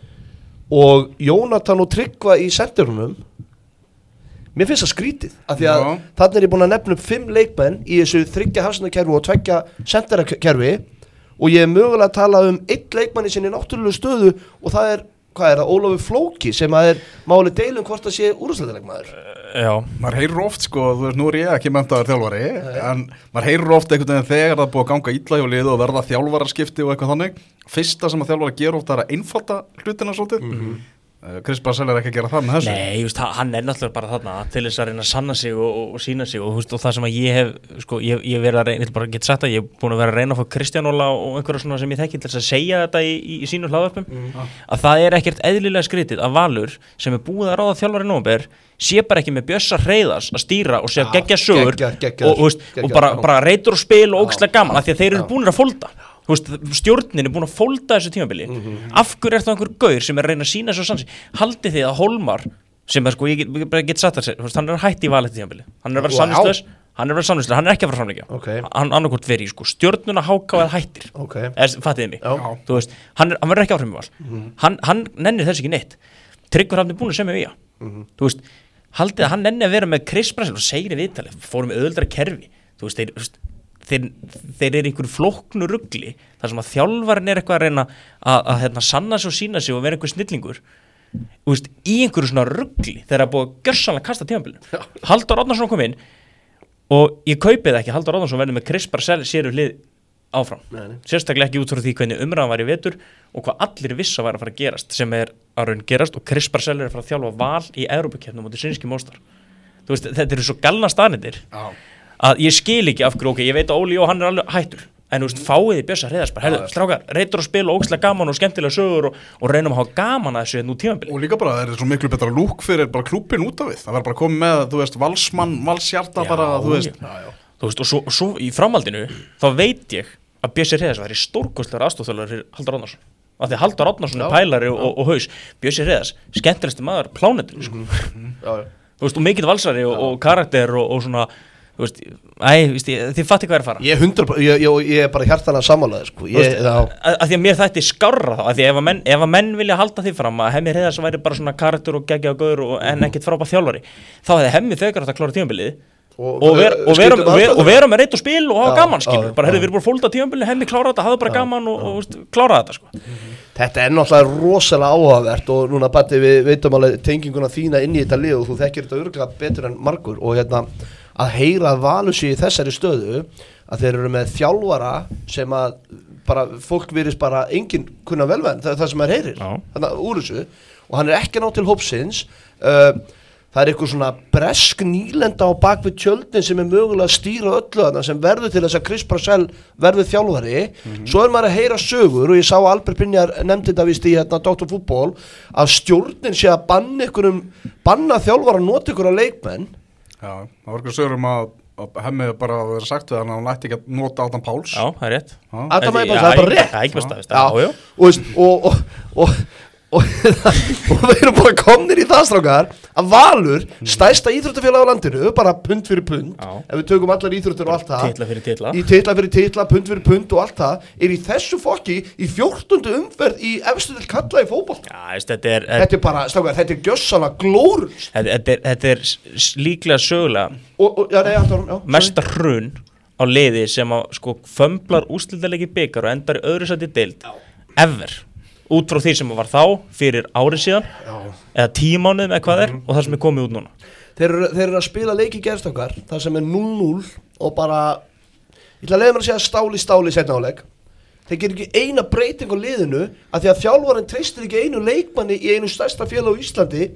og Jónatan og Tryggva í sendirunum. Mér finnst það skrítið, af því að þarna ég búin að nefna upp 5 leikmenn í þessu 3 hafsendakerfi og 2 senderakerfi og ég mögulega að tala um 1 leikmann í sinni náttúrulegu stöðu og það hvað það, Ólafur Flóki sem að máli deilum hvort það sé úrvalsdeildarleikmaður. Já. Maður heyrir oft sko, þú veist, nú ég ekki menntaður þjálfari, en maður heyrir oft einhvern veginn þegar það búið að ganga illa hjá liðu og verða þjálfaraskipti og eitthvað þannig. Fyrsta sem að þjálfara gera oft að einfalda hlutina svolítið. Chris Barcel ekki að gera það með þessu. Nei, just, hann náttúrulega bara þarna til þess að reyna að sanna sig og sína sig og það sem að ég hef, sko, ég verið að reyna, ég bara get sagt að ég hef búin að vera að reyna að fá Kristján Óla og einhverja svona sem ég þekki til þess að segja þetta í sínu hlaðvarpum, að það ekkert eðlilega skrítið að Valur sem búið að ráða þjálfari nóvember sé bara ekki með Bjössa Hreiðars að stýra og segja geggja sögur og bara reytur og spil og ógeðslega gaman af því að þeir eru búinir að fólda. Stjórnin búin að fólda þessu tímabili. Af hverju það einhver gaur sem að reyna að sína svo sanns? Haldið þið að Hólmar sem sko, ég get satt að segja, hann hætti í valið tímabili. Hann verið samningslaus, hann er ekki að fara framleggja. Hann annarkvort verið í sko stjórnuna HK eða hættir. Fattiði mig. Þú veist, hann verið ekki áfram í val. Hann nennir þess ekki neitt. Tryggvi Hrafn búin að semja við. Þú veist, haldið að hann nenni að vera með Chris Barcel og segir í viðtalið, fórum með auðveldara kerfi. Þú veist, þeir einhverju flóknu rugli þar sem að þjálfarinn eitthvað að reyna að sanna sig og sína sig og vera einhver snillingur í einhverju svona rugli þegar að búið að gjörsamlega kasta tímabilinu. Halldór Árnason kom inn og ég kaupið ekki Halldór Árnason verður með Chris Barcel séru hlið áfram. Sérstaklega ekki út frá því hvernig umræðan var í vetur og hvað allir vissa var að fara að gerast sem að raun gerast og Chris Barcel að fara að þjálfa Val í Evrópukeppnum og Synski Móstar. Þú veist, þetta eru svo galna staðnir að ég skil ekki af hverju, ég veit að Óli og hann alveg hættur, en þú veist, fáiði Bjössa Hreiðars bara, herðu, strákar, reytur að spila og ógeðslega gaman og skemmtilega sögur og reynum að hafa gaman að þessu nú tímabili. Og líka bara, það svo miklu betra lúk fyrir bara klúbbin út af við, það var bara komið með, þú veist, Valsmann, Valshjarta bara, þú veist. Þú veist, og svo í framhaldinu, þá veit ég að Bjössi Hreiðars væri stórkostlegur aðstoðarþjálfari fyrir Halldór Árnason. Af því að Halldór Árnason pælari og haus, Bjössi Hreiðars, skemmtilegasti maður plánetinu, sko. Þú veist, og mikill valsari og karakter og svona. Þú veist, þið fatti hvað að fara. Ég er bara hjartanlega sammálaður sko. Af því að mér þætti skárra þá, af því að ef að menn vilja halda því fram að Hemmi Hreiðars væri bara svona karakter og geggja og gaur en ekkert frábær þjálfari, þá hefði Hemmi þegar átt að klára tímabilið og vera með reitt og spil og hafa gaman, skilur. Bara hefði verið búin að fólda tímabilið, Hemmi klára þetta, hafði bara gaman og klára þetta sko. Þetta náttúrulega rosalega áhugavert og núna Batti við veitum alveg tenginguna þína inn í þetta lið og þú þekkir þetta örugglega betur en margur og að heyra að Valur sé í þessari stöðu að þeir eru með þjálfara sem að bara fólk virðist bara enginn kunna velvenn það sem heyrir þannig úr þessu og hann ekki ná til hópsins það eitthvað svona bresk nýlenda á bak við tjöldin sem mögulega að stýra öllu þarna sem verður til þess að Chris Brassell verður þjálfari. Svo maður að heyra sögur og ég sá Albert Brynjar nefndi þetta víst í Dr. Fútból að stjórnin sé að banna þjálfara að nota ykkur á leikmenn. Já, það var eitthvað sögur að hemmið bara að vera sagt við hann að hann lætti ekki að nota Adam Páls. Já, það er rétt. Adam Páls, það er bara rétt. Það er ekki bara staðist. Og við erum bara komnir í það strákar að Valur, stærsta íþróttafélag á landinu, bara pund fyrir pund, ef við tökum allar íþróttir og allt það, titla fyrir titla, pund fyrir pund og allt það, í þessu fokki í 14. umferð í efstu til kalla í fótbolta. Já, þetta er bara, strákar, þetta er gjössalega glórust. Þetta er líklega sögulega mesta hrun á liði sem að sko fömblar úrslitaleiki bikar og endar í öðru sæti deild ever. Út frá því sem var þá fyrir árið síðan eða 10 mánuðum eða hvað og það sem er komið út núna. Þeir eru að spila leiki gerðstakar það sem er 0-0 og bara ég ætla að leiða mér að segja stál í seinni hálfleik. Þeir gerir ekki eina breyting á liðinu af því að þjálfarinn treystir ekki einu leikmanni í einu stærsta félag á Íslandi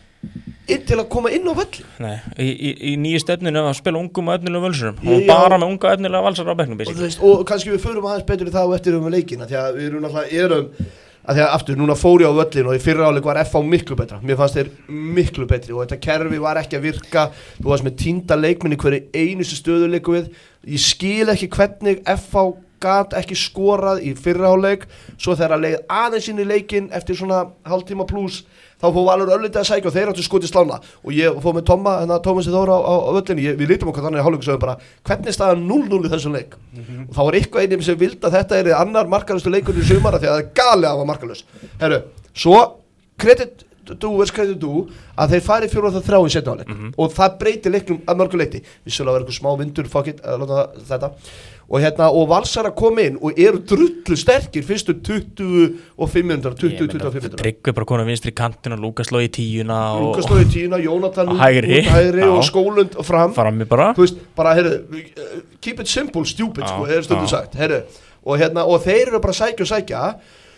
til að koma inn á völl. Nei, í nýju stefninu að spila ungum og efnilega völsurum og bara með unga efnilega valsar á bekknum og kannski við förum aðeins betur í það og eftir leikina því að við erum náttúrulega að því að aftur, núna fór ég á völlin og í fyrra áleik var FH miklu betra. Mér fannst þeir miklu betri og þetta kerfi var ekki að virka. Þú varst með týnda leikmenn í hverju einustu stöðuleiku við. Ég skil ekki hvernig FH gat ekki skorað í fyrra áleik. Svo þegar að leið aðeins inn í leikinn eftir svona hálftíma pluss þá fór Valur örlítið að sækja og þeir áttu skotið slána og ég fór með Tómasi Þóra á völlinni, við lítum okkur þannig í hálfleiku og sögum bara hvernig staðan 0-0 í þessum leik og þá var eitthvað einnig sem vildi að þetta er annar markalastu leikur í sumara því að það er gali að var markalust. Herru, svo credit due að þeir fari 4-3 í seinni hálfleik og það breytir leiknum að mörgu leyti. Vissulega var eitthvað smá vindur, fuck it, að láta þetta og Valsar að koma inn og eru drullu sterkir fyrstu 25 minútur, 20-25 minútur. Tryggvi bara konar vinstri í kantinu, Lúkas sló í tíuna Jónatan hægri og Skólund frammi bara. Þú veist, bara, heyrðu, keep it simple, stupid, sko, er stundu sagt, heyrðu. Og þeir eru bara að sækja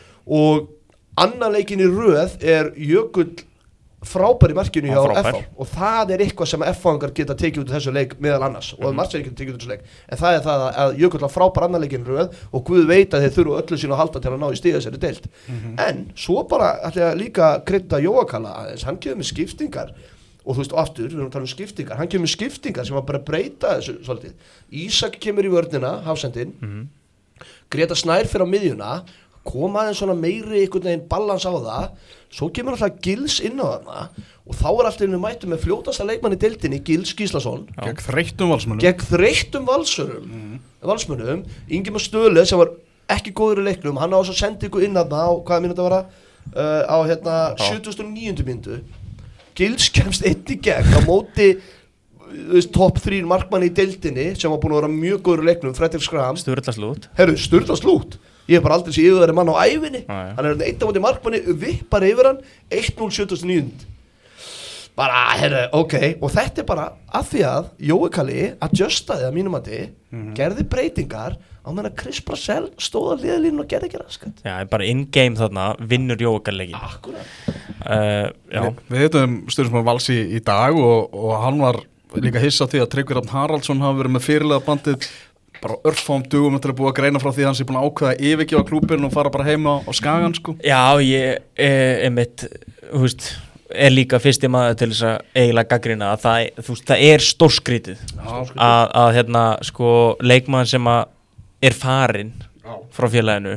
og annan leikin í röð er Jökull frábær í markinu hjá FH og það er eitthvað sem FH-ingar geta tekið út af þessu leik meðal annars og margir geta tekið út af þessu leik en það er það að Jökull á frábær annan leikin röð og Guð veit að þeir þurfa öllu sínu að halda til að ná í stiga þessari deild en svo bara ætla ég líka að krydda Jóakalla aðeins, hann kemur með skiptingar og þú veist aftur, við erum að tala um skiptingar hann kemur með skiptingar sem að bara breyta þessu svolítið Ísak kemur í vörnina, hafsendin Greta Snær fyrir á miðjuna koma aðeins svona meiri einhvern veginn balans á það svo kemur alltaf Gils inn á þarna og þá er alltaf einu mættu með fljótasta leikmann í deildinni Gils Gíslason gegn þreyttum valsmönnum Ingimar Stöle sem var ekki góður í leiknum hann á þess að senda ykkur inn þarna á hvaða mínútu var það á 79. mínútu Gils kemst einn í gegn á móti top 3 markmann í deildinni sem var búin að vera mjög góður í leiknum Fredrik Skram Sturla slút ég hef bara aldrei séð yfir mann á ævinni hann er eitt á móti markmanni vippar yfir hann 1-0 79. bara ok og þetta er bara að því að Jói Kalli adjustaði að mínum mati gerði breytingar á meðan Chris Brassell stóð að liðalínu og gerði ekki raskat já bara in-game þarna vinnur Jói Kalli leikin akkurat við heitum stjórnismann Vals í dag og hann var líka hissa því að Tryggvi Rafn Haraldsson hafi verið með fyrirliða bandið bara örfáum dugum til að búa að greina frá því að hann sé búin að ákveða að yfirgefa klúbbinn og fara bara heima á Skagan sko. Já, ég einmitt, þú veist, er líka fyrsti maður til þess að eiginlega gagnrýna að það er stórskrítið að hérna sko leikmaður sem að er farinn frá félaginu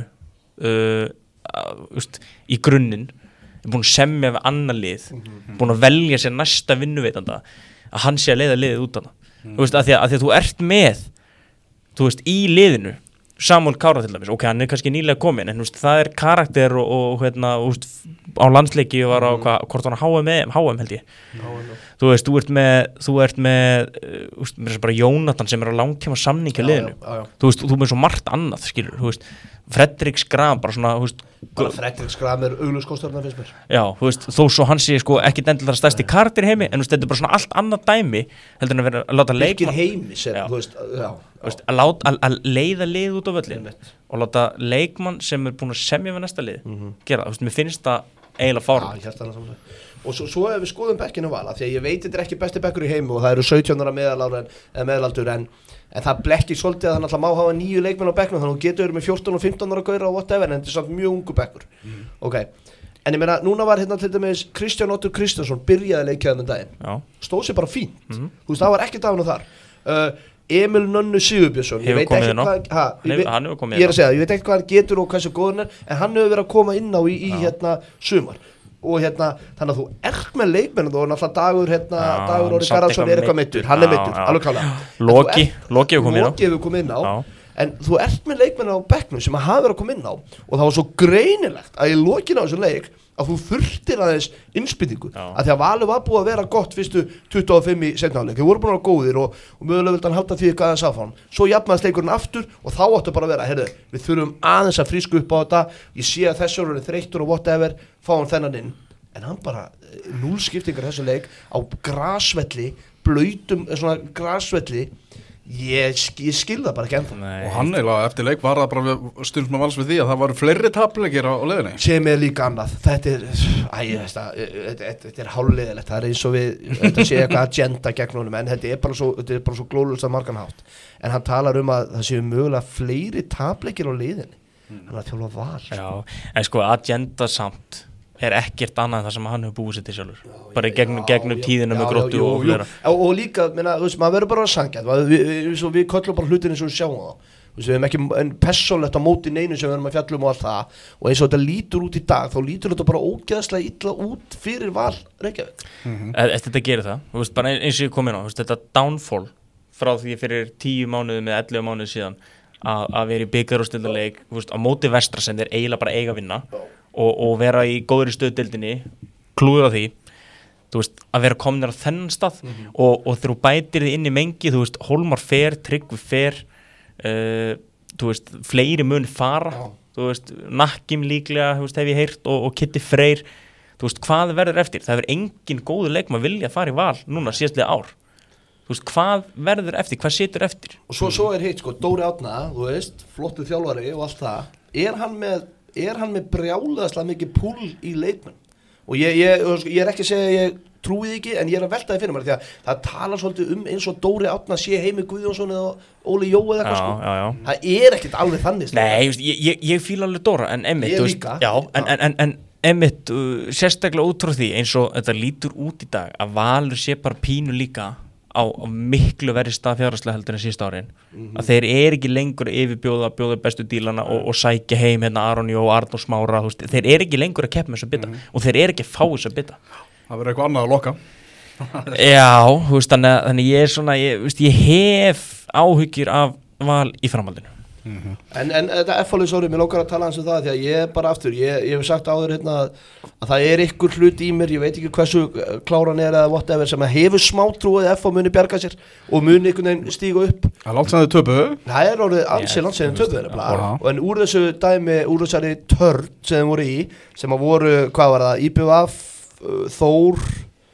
í grunninn er búin að semja við annar lið búin að velja sér næsta vinnuveitanda að hann sé að leiða liðið út hana þú veist, að því að þú ert með þú veist, í liðinu Samúel Kára til dæmis, ok, hann er kannski nýlega komin en veist, það er karakter og hérna, veist, á landsleiki var á hvort hann HM held ég þú veist, þú ert með bara Jónatan sem er á langtíma samningi á liðinu þú veist, þú með svo margt annað skilur, þú veist Fredrik Skram bara svona, þú veist bara Fredrik Skram er augljóskosturinn finnst mér já, þú veist, þó svo hann sé sko ekki endilega stærsti karakter heimi en þú veist, þetta er bara svona allt annað dæmi heldur en að vera að láta leikmann heimi sem, þú veist, að leiða lið út á völlin og láta leikmann sem er búin að semja við næsta lið gera það, þú veist, mér finnst það eiginlega fáránlegt. Já, hjartanlega saman. Og svo ef við skoðum bekkinu Val, af því að ég veit þetta ekki besti bekkur í heimu og það eru 17 ára meðalaldur en það blekkir svolítið að hann alltaf má hafa 9 leikmenn á bekknum, þannig að þú getur verið með 14 og 15 ára gauðra og whatever, en þetta er samt mjög ungu bekkur. Ok, en ég meina, núna var hérna til dæmis Kristján Oddur Kristjánsson byrjaði leikjaðan daginn, stóð sér bara fínt, þú veist, það var ekkert af hann og þar. Emil Nönnu Sigurbjörnsson, ég veit ekki hvað ég er að segja, ég veit ekki hvað hann getur og hversu góður hann er, en hann hefur verið að koma inn á í hérna sumar og hérna, þannig að þú ert með leikmenn og náttúrulega Dagur Orri Garðarsson er eitthvað meiddur, hann er meiddur, alveg klálega. Loki hefur komið inn á, en þú ert með leikmenn á bekknum sem að hafa verið að koma inn á og það var svo greinilegt að í lokinu á þessum leik að þú þurftir aðeins innspýtingu að því að Valur var búið að vera gott fyrstu 25 í seinni hálfleik, þeir voru búin að vera góðir og mögulega vildi hann halda því eitthvað aðeins áfram svo jafnaðist leikurinn aftur og þá áttu bara að vera heyrðu, við þurfum aðeins að frísku upp á þetta ég sé að þessu eru þreyttur og whatever fá hann þennan inn, en hann bara 0 skiptingar þessu leik á grasvelli, blautum svona grasvelli ég skil það bara ekki ennþá og hann eiginlega eftir leik var það bara stundum með vals við því að það varu fleiri tapleikir á leiðinni sem er líka annað þetta er hálfleiðilegt það er eins og þetta sé eitthvað agenda gegn honum en þetta er bara svo glórulust að margan hátt en hann talar að það séu mögulega fleiri tapleikir á leiðinni hann er að þjálfa Val Já, en sko agenda samt er ekkert annað en það sem hann hefur búið sér til sjálfur bara gegnum tíðina með Gróttu og flera og líka, þú veist, maður verður bara að sangja við köllum bara hlutin eins og við sjáum það við hefum ekki persónlegt á móti neinu sem við erum að fjallum og allt það og eins og þetta lítur út í dag þá lítur þetta bara ógeðslega illa út fyrir Val Reykjavík Þetta gerir það, þú veist, bara eins og ég kom inn á þetta downfall frá því fyrir 10 mánuði með 11 mánuði síðan að vera í bikarúrslitaleik á móti Vestra sem þeir eiginlega bara eiga að vinna og vera í góðri stöðdeildinni klúður á því þú veist, að vera komin á þennan stað og þegar þú bætir þið inn í mengi þú veist, Hólmar fer, Tryggvi fer þú veist, fleiri mun fara þú veist, Nakkim líklega þú veist, hef ég heyrt og Kitty Freyr þú veist, hvað verður eftir? Það verður engin góður leikmaður vilja að fara í Val núna síðastliðið ár þú veist, hvað verður eftir? Hvað situr eftir? Og svo er hitt, sko, Dóri Árna þú veist, flottu þjálfari og allt það er hann með brjálaðslega mikið púl í leikmenn og ég er ekki að segja að ég trúi því ekki en ég er að velta því fyrir mér því að það talar svolítið eins og Dóri Árna sé Heimi Guðjónsson eða Óli Jó eða eitthvað sko það er ekkert alveg þannig Nei, ég fíla alveg Dóra en Emmitt ég líka en Emmitt sérstaklega út frá því eins og þetta lítur út í dag að Valur sé bara pínu líka á miklu verri stað fjárhagslega heldur en síðustu árin að þeir ekki lengur bjóða bestu dílana og sækja heim hérna Aron Jó, Arnór Smára þeir ekki lengur að keppa með þess að bytta og þeir ekki að fá þess að bytta það verður eitthvað annað að loka Já, þú veist, þannig ég er svona ég hef áhyggjur af Val í framhaldinu En þetta F-fólksórið, mér lókar að tala hans það því að ég bara aftur, ég hef sagt áður hérna að það er ykkur hlut í mér, ég veit ekki hversu kláran er eða whatever sem að hefur smá trúið F-fó muni bjarga sér og muni einhvern veginn stíga upp Það langt sem þið töpuðu Það er orðið ansi langt sem þið töpuðu en úr þessu dæmi, úr þessari törn sem þið voru í, sem að voru, hvað var það, IBVF, Þór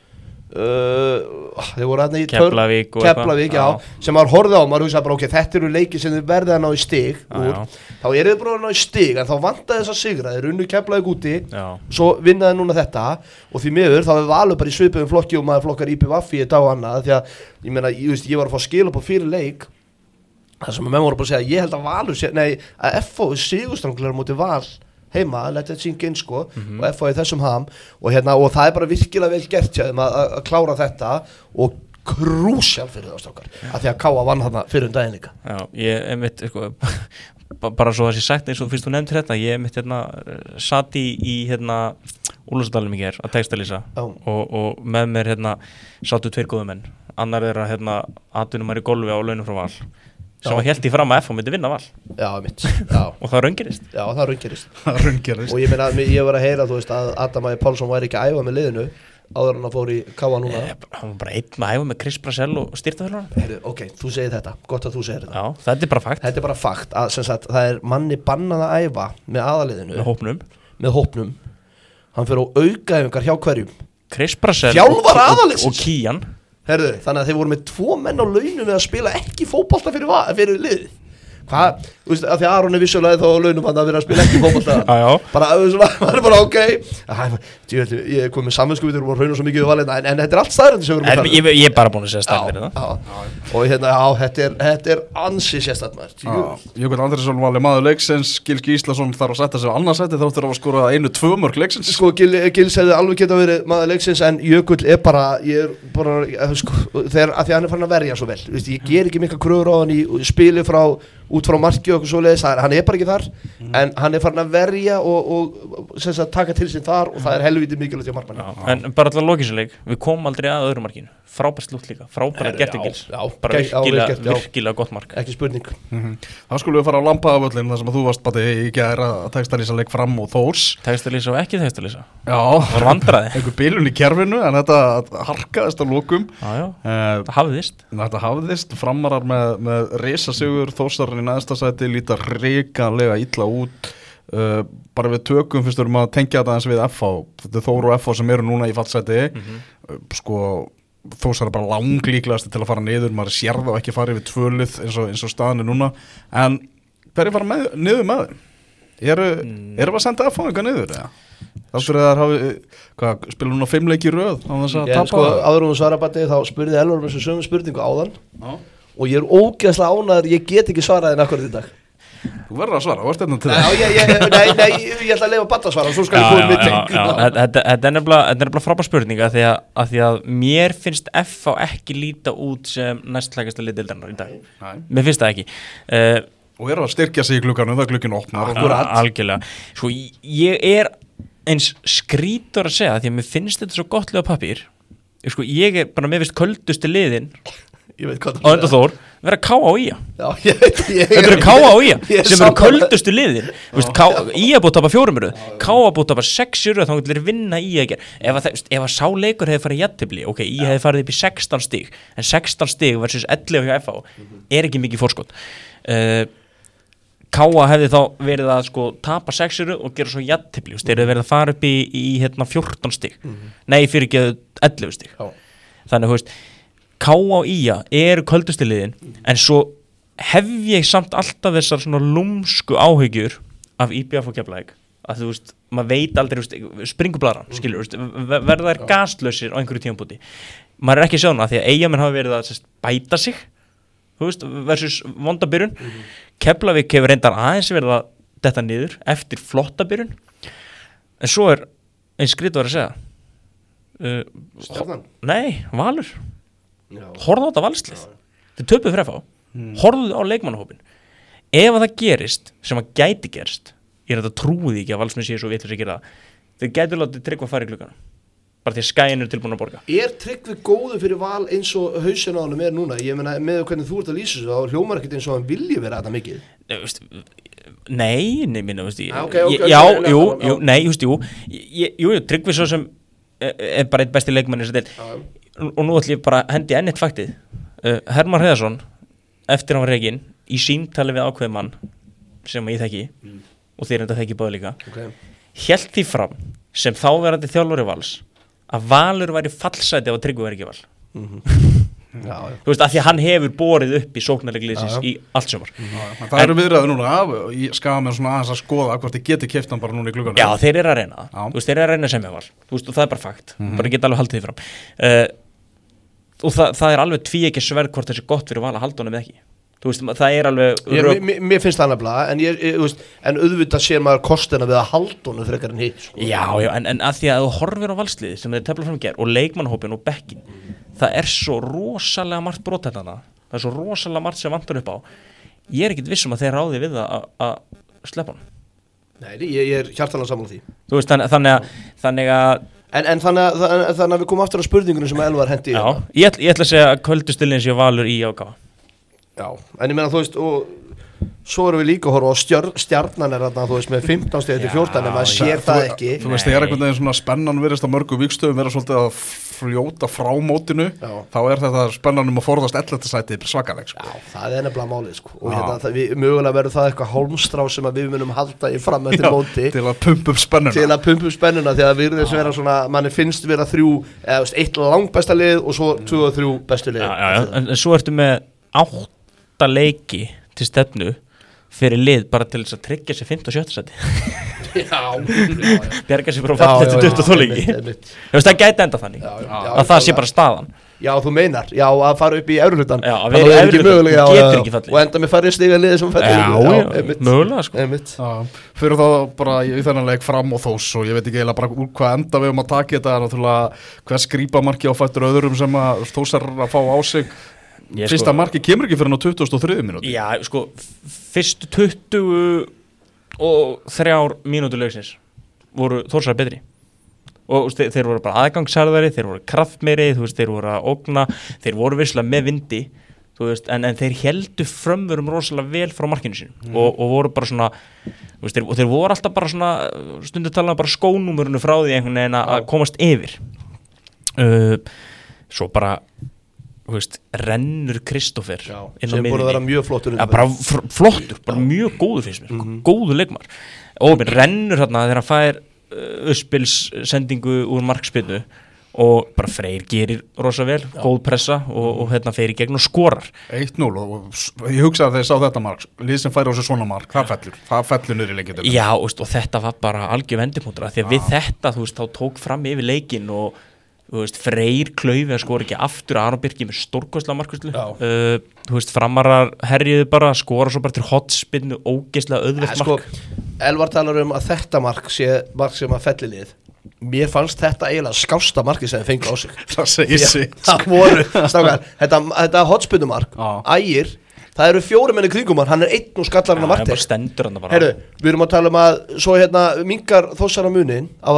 þeir voru aðna í Keflavík já, sem maður horfði á, maður hugsaði bara ok, þetta eru leikir sem þið verðið að ná í stig þá eru þið bara að ná í stig en þá vantaði þess að sigra, þeir unnu Keflavík úti svo vinnaði núna þetta og því miður þá er Valur bara í svipuðum flokki og maður flokkar IPVF í þetta og annað því að ég meina, ég var að fá skil upp á fyrir leik þar sem að menn voru bara að segja, ég held að Valur að FO er sigurstranglegar mútið Val heima, letið þetta synga inn sko og FO í þessum ham og það er bara virkilega vel gert hjá þeim að klára þetta og krúsjál fyrir það strákar að því að Káa vann þarna fyrir daginn líka Já, ég einmitt bara svo það sé sagt eins og fyrst þú nefndir þetta ég einmitt satt í Úlfarsadalum í gerð að textalýsa og með mér sátu 2 góðu menn annar er að atvinnumar í golfi á launum frá Val sem var helt í fram að FH myndi vinna Val og það raungerist og ég meina, ég var að heyra þú veist að Adam Ægir Pálsson væri ekki að æfa með liðinu áður en að fór í Káa núna hann var bara einn að æfa með Chris Brasell og styrtaþjálfarann ok, þú segir þetta, gott að þú segir þetta Já, þetta er bara fakt að sem sagt, það er manni bannað að æfa með aðaliðinu með hópnum hann fyrir á aukaæfingar hjá hverjum Chris Brasell og Kían þannig að þeir voru með 2 menn á launum við að spila ekki fótbolta fyrir liðið Hvað, þú veist, að því Aron vissulega þá á launum hann að vera að spila ekki fótbolta Já. bara, svona, maður er bara ok ég kom með samvinskuvitur og raun og svo mikið við valina en þetta er allt staðrandi sem við erum Ég er bara búin að segja staðrandi og hérna, þetta er ansi sérstætt maður Jökull Andrésson valið maður leiksins, Gils Gíslason þarf að setja sig á annarsæti þáttur að skora 1-2 mörk leiksins Sko, Gils hefði alveg geta verið maður leiksins en Jökull er bara, þegar að því hann er farin að verja svo vel ég ger ekki mikla kröfur á hann í spili út frá marki og okkur svoleiðis, hann er bara ekki þar en hann er farin að verja og sem sagt taka til sín þar og það er helvítið mikilvægt hjá markmanni En bara alltaf lókisuleik, við komum aldrei að öðru markinu frábært slútt líka, frábært gert í Gils bara virkilega gott mark ekki spurning Þá skulum við fara á Lampaðavöllin þar sem þú varst bara í gær að textalýsa leik Fram og Þórs Textalýsa og ekki textalýsa Já, það var vandræði einhver bilun í kerfinu en þetta harkaðist á lokum Þetta hafðist Framarar með risasigur Þórsarinn í neðsta sæti líta hrikalega illa út bara við tökum fyrst erum að tengja þetta eins við FH þetta er Þór og FH sem eru núna í fallsæti sko Þórsar er bara langlíklegasti til að fara niður maður sér þá ekki fara yfir tvölið eins og staðan er núna en hverju fara niður með þeim erum við að senda FH eitthvað niður eða? Þá fyrir þær hafi spila núna 5 leiki í röð á þess að tapa sko, áður um svarabati þá spurði Elvar með sömu spurningu áðan og ég er ógeðslega ánægður ég get ekki svaraði en akkurat í dag Þú verður að svara, varst þetta til það Nei, ég ætla að leifa Badda að svara svo skal ég koma með teng Þetta er nefnilega frábær spurning að því að mér finnst FH ekki líta út sem næstlægasta lið deildarinnar í dag Mér finnst það ekki Og eru að styrkja sig í glugganum, það glugginn opnar Algjörlega Svo ég er eins skrítur að segja því að mér finnst þetta svo gott liða pappír Sko ég er bara, mér finnst köldustu liðin á undan Þór vera K.A. og IA þetta eru K.A. og IA sem eru köldustu liðin IA búið að tapa 4 röð K.A. búið að tapa 6 röð þá getur þeir vinna IA ef að sá leikur hefði farið jafntefli ok, IA hefði farið upp í 16 stig en 16 stig versus 11 hjá FH er ekki mikið forskot K.A. hefði þá verið að sko tapa 6 röð og gera svo jafntefli þeir hefði verið að fara upp í 14 stig nei, fyrir ekki 11 stig þannig, þú veist K.A. og IA eru köldustu liðin en svo hef ég samt alltaf þessar svona lúmsku áhyggjur af IBF og Keflavík að þú veist, maður veit aldrei springublaran, skilur, verða þær gaslausir á einhverju tímapunkti maður er ekki að sjá hana því að Eyjamenn hafa verið að bæta sig þú veist, versus vondabyrjun Keflavík hefur reyndar aðeins verið að detta niður eftir flottabyrjun en svo er eins skrítið að segja Stjarnan? Nei, Valur horfðu á þetta valslið þau töpuðu fyrir FH horfðu á leikmannahópin ef að það gerist sem að gæti gerst ég er þetta trúið ekki að valsmenn séu svo vitlausir að gera það þau gætu látið Tryggva fara í glugganum bara því að Skæin er tilbúin að borga Er Tryggvi góður fyrir Val eins og hausinn á honum er núna ég meina með hvernig þú ert að lýsa þessu þá hljómar ekkert eins og hann vilji vera þetta mikið Nei, minna Jú, Tryggvi svo sem er bara eitt besti leikmann í þessu deild og nú ætlum ég bara að hendi enn eitt faktið Hermann Hreiðarsson eftir hann var rekinn í símtali við ákveðin mann sem ég þekki og þér enda þekki báði líka hélt því fram sem þáverandi þjálfari Vals að Valur væri fallsæti ef að Tryggvi væri ekki Val þú veist, af því að hann hefur borið upp í sóknarleikliðsins í allt sumar Það eru viðræður núna ég skafa mér svona aðeins að skoða hvort þið geti keypt hann bara núna í glugganum Já, þeir eru að reyna þú veist, þeir eru að reyna sem ég var þú veist, og það er bara fakt bara geta alveg haldið því fram og það er alveg tvíekja sverð hvort þessi gott fyrir Val að halda honum eða ekki þú veist, það er alveg mér finnst það nefnilega en auðvitað sér maður kostina við að halda honum frekar en hitt sko. Já, en að því að þú horfir á valsliði sem þeir tefla fram í gær og leikmannahópin og bekkin það er svo rosalega margt brotætana það er svo rosalega margt sem vantar upp á ég er ekkit vissum að þeir ráði við að sleppa hann Nei, ég er hjartanlega saman á því þú veist, þannig að En þannig að við komum aftur á spurningunum sem Elvar hendi Já, ég ætla að segja að kvöldustillin sé Valur í áká Já, en ég meina þú veist og svo erum við líka að horfa á Stjarnan er þarna þú veist með 15 steg til 14 en maður sér það ekki Þú veist, þegar einhvern veginn svona spennan virðist á mörgum víkstöðum vera svolítið að fljóta frá mótinu þá er þetta spennan að forðast 11. sæti svakaleg sko. Já, það er nefnilega málið sko. og hérna, mögulega verður það eitthvað hálmstrá sem við munum halda í fram eftir móti til að pumpa upp spennuna því að við erum þess að vera svona manni finnst vera 1 langbesta lið og svo 2 og 3 bestu lið en svo ertu með 8 leiki til stefnu fyrir lið bara til þess að tryggja sér 5. og 7. sæti bjarga sér bara á falli til 20 leiki það gæti enda þannig að það sé bara staðan Já, þú meinar, að fara upp í efruhlutan að vera í efruhlutan, getur ekki fallið og enda með færri stiga liði sem fellur mögulega sko fyrir þá bara í þennan leik Fram og Þórs og ég veit ekki eiginlega bara úr hvað enda við að taka þetta er náttúrulega hvers grípamarki á fættur öðrum sem að Þórsar að fá á sig fyrsta marki kemur ekki fyrir á 23. mínúti Já, sko, fyrstu 23 mínútur leiksins voru Þórsar betri og þeir voru bara aðgangsharðari, þeir voru kraftmeiri, þeir voru að ógna, þeir voru vissulega með vindi, en þeir heldu frömmurum rosalega vel frá markinu sínu og voru bara svona, þeir voru alltaf bara svona, stundu talað bara skónúmurinu frá því einhvern veginn að komast yfir. Svo bara, rennur Kristófer inn á miðjunni. Sem búið að vera mjög flottur. Bara flottur, bara mjög góður finnst mér, góður leikmaður. Og rennur þarna þegar hann fær uppspilssendingu úr markspinnu og bara Freyr gerir rosa vel, góð pressa og fer í gegn og skorar 1-0 og ég hugsaði að þeir sá þetta mark lið sem færi á sig svona mark, það fellur niður í leikinn Já, og þetta var bara algjör vendipunktur því að við þetta, þá tók fram yfir leikinn og Freyr klaufi að skora ekki aftur Aron Birkir með stórkostlega markvæslu Framarar herjiðu bara skora svo bara til hotspinnu ógeðslega auðvelt mark Elvar talar að þetta mark sé mark sem að felli lið mér fannst þetta eiginlega skásta marki sem þeir fengi á sig það segir sig það voru, stákar, þetta hotspinnumark Ægir, það eru 4 menn í kringum hann er 1 og skallar hann að markteik stendur hann bara Heyrðu, við erum að tala að svo minkar Þórsara munin á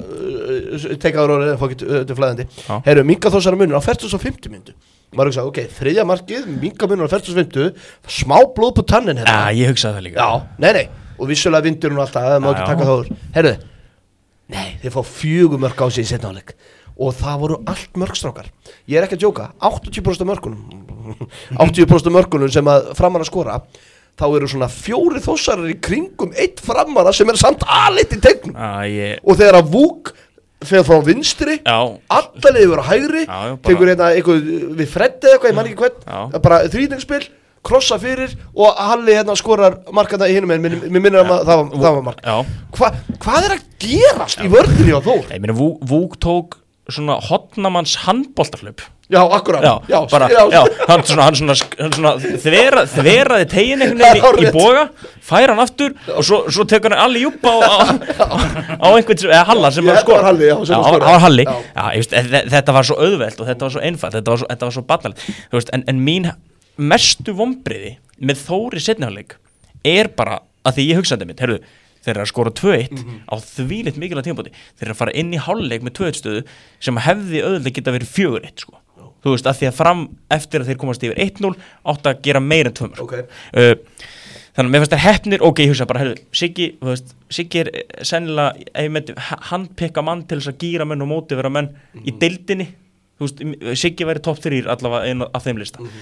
tekaður orðið en fókið til flæðandi Heyrðu, minkar Þórsara munin á 45 mínútu maður hugsaði, ok, þriðja markið minkar munin á 45 smá blóð på tannin Já, ég hugsaði það líka nei og vissulega vindur hún alltaf, það má ekki taka það úr Heyrðu, nei, þeir fá 4 mörk á sig í seinni hálfleik og það voru allt mörkstrákar ég er ekki að djóka, 80% mörkunum 80% mörkunum sem að Framara skora þá eru svona 4 Þórsarar í kringum 1 Framara sem er samt aðleitt í tegnum og þegar að Vúk fer frá vinstri allalegi verið á hægri tegur eitthvað við Freddi eitthvað, ég man ekki hvern bara þrýningsspil krossa fyrir og Halli skorar markana í hinum en mér minnir að það var mark hvað er að gerast í vörðinni á Þór? Ég meina Vúk tók svona hotnamanns handboltahlaup Já, akkurat hann svona þveraði tegin einhvern veginn í boga fær hann aftur og svo tekur hann allir júpa á einhvern eða Halla sem var skora hann var Halli þetta var svo auðvelt og þetta var svo einfalt þetta var svo barnalegt en mín mestu vonbrigði með Þór í seinni hálfleik er bara að því ég hugsaði mitt, heyrðu, þeir eru að skora 2-1 á þvílíkt mikilvægt tímabóti, þeir eru að fara inn í hálfleik með 2-1 stöðu sem hefði auðvitað geta verið 4-1 sko. Þú veist, að því að fram eftir að þeir komast yfir 1-0 átt að gera meira en 2 mörk. Þannig að mér finnst það heppnir, ok, ég hugsaði bara, heyrðu, Siggi er sennilega, ef ég myndi handpikka mann til þess að gíra menn og mótivera menn í deildinni, þú veist, Siggi væri topp 3 allavega einn af þeim lista.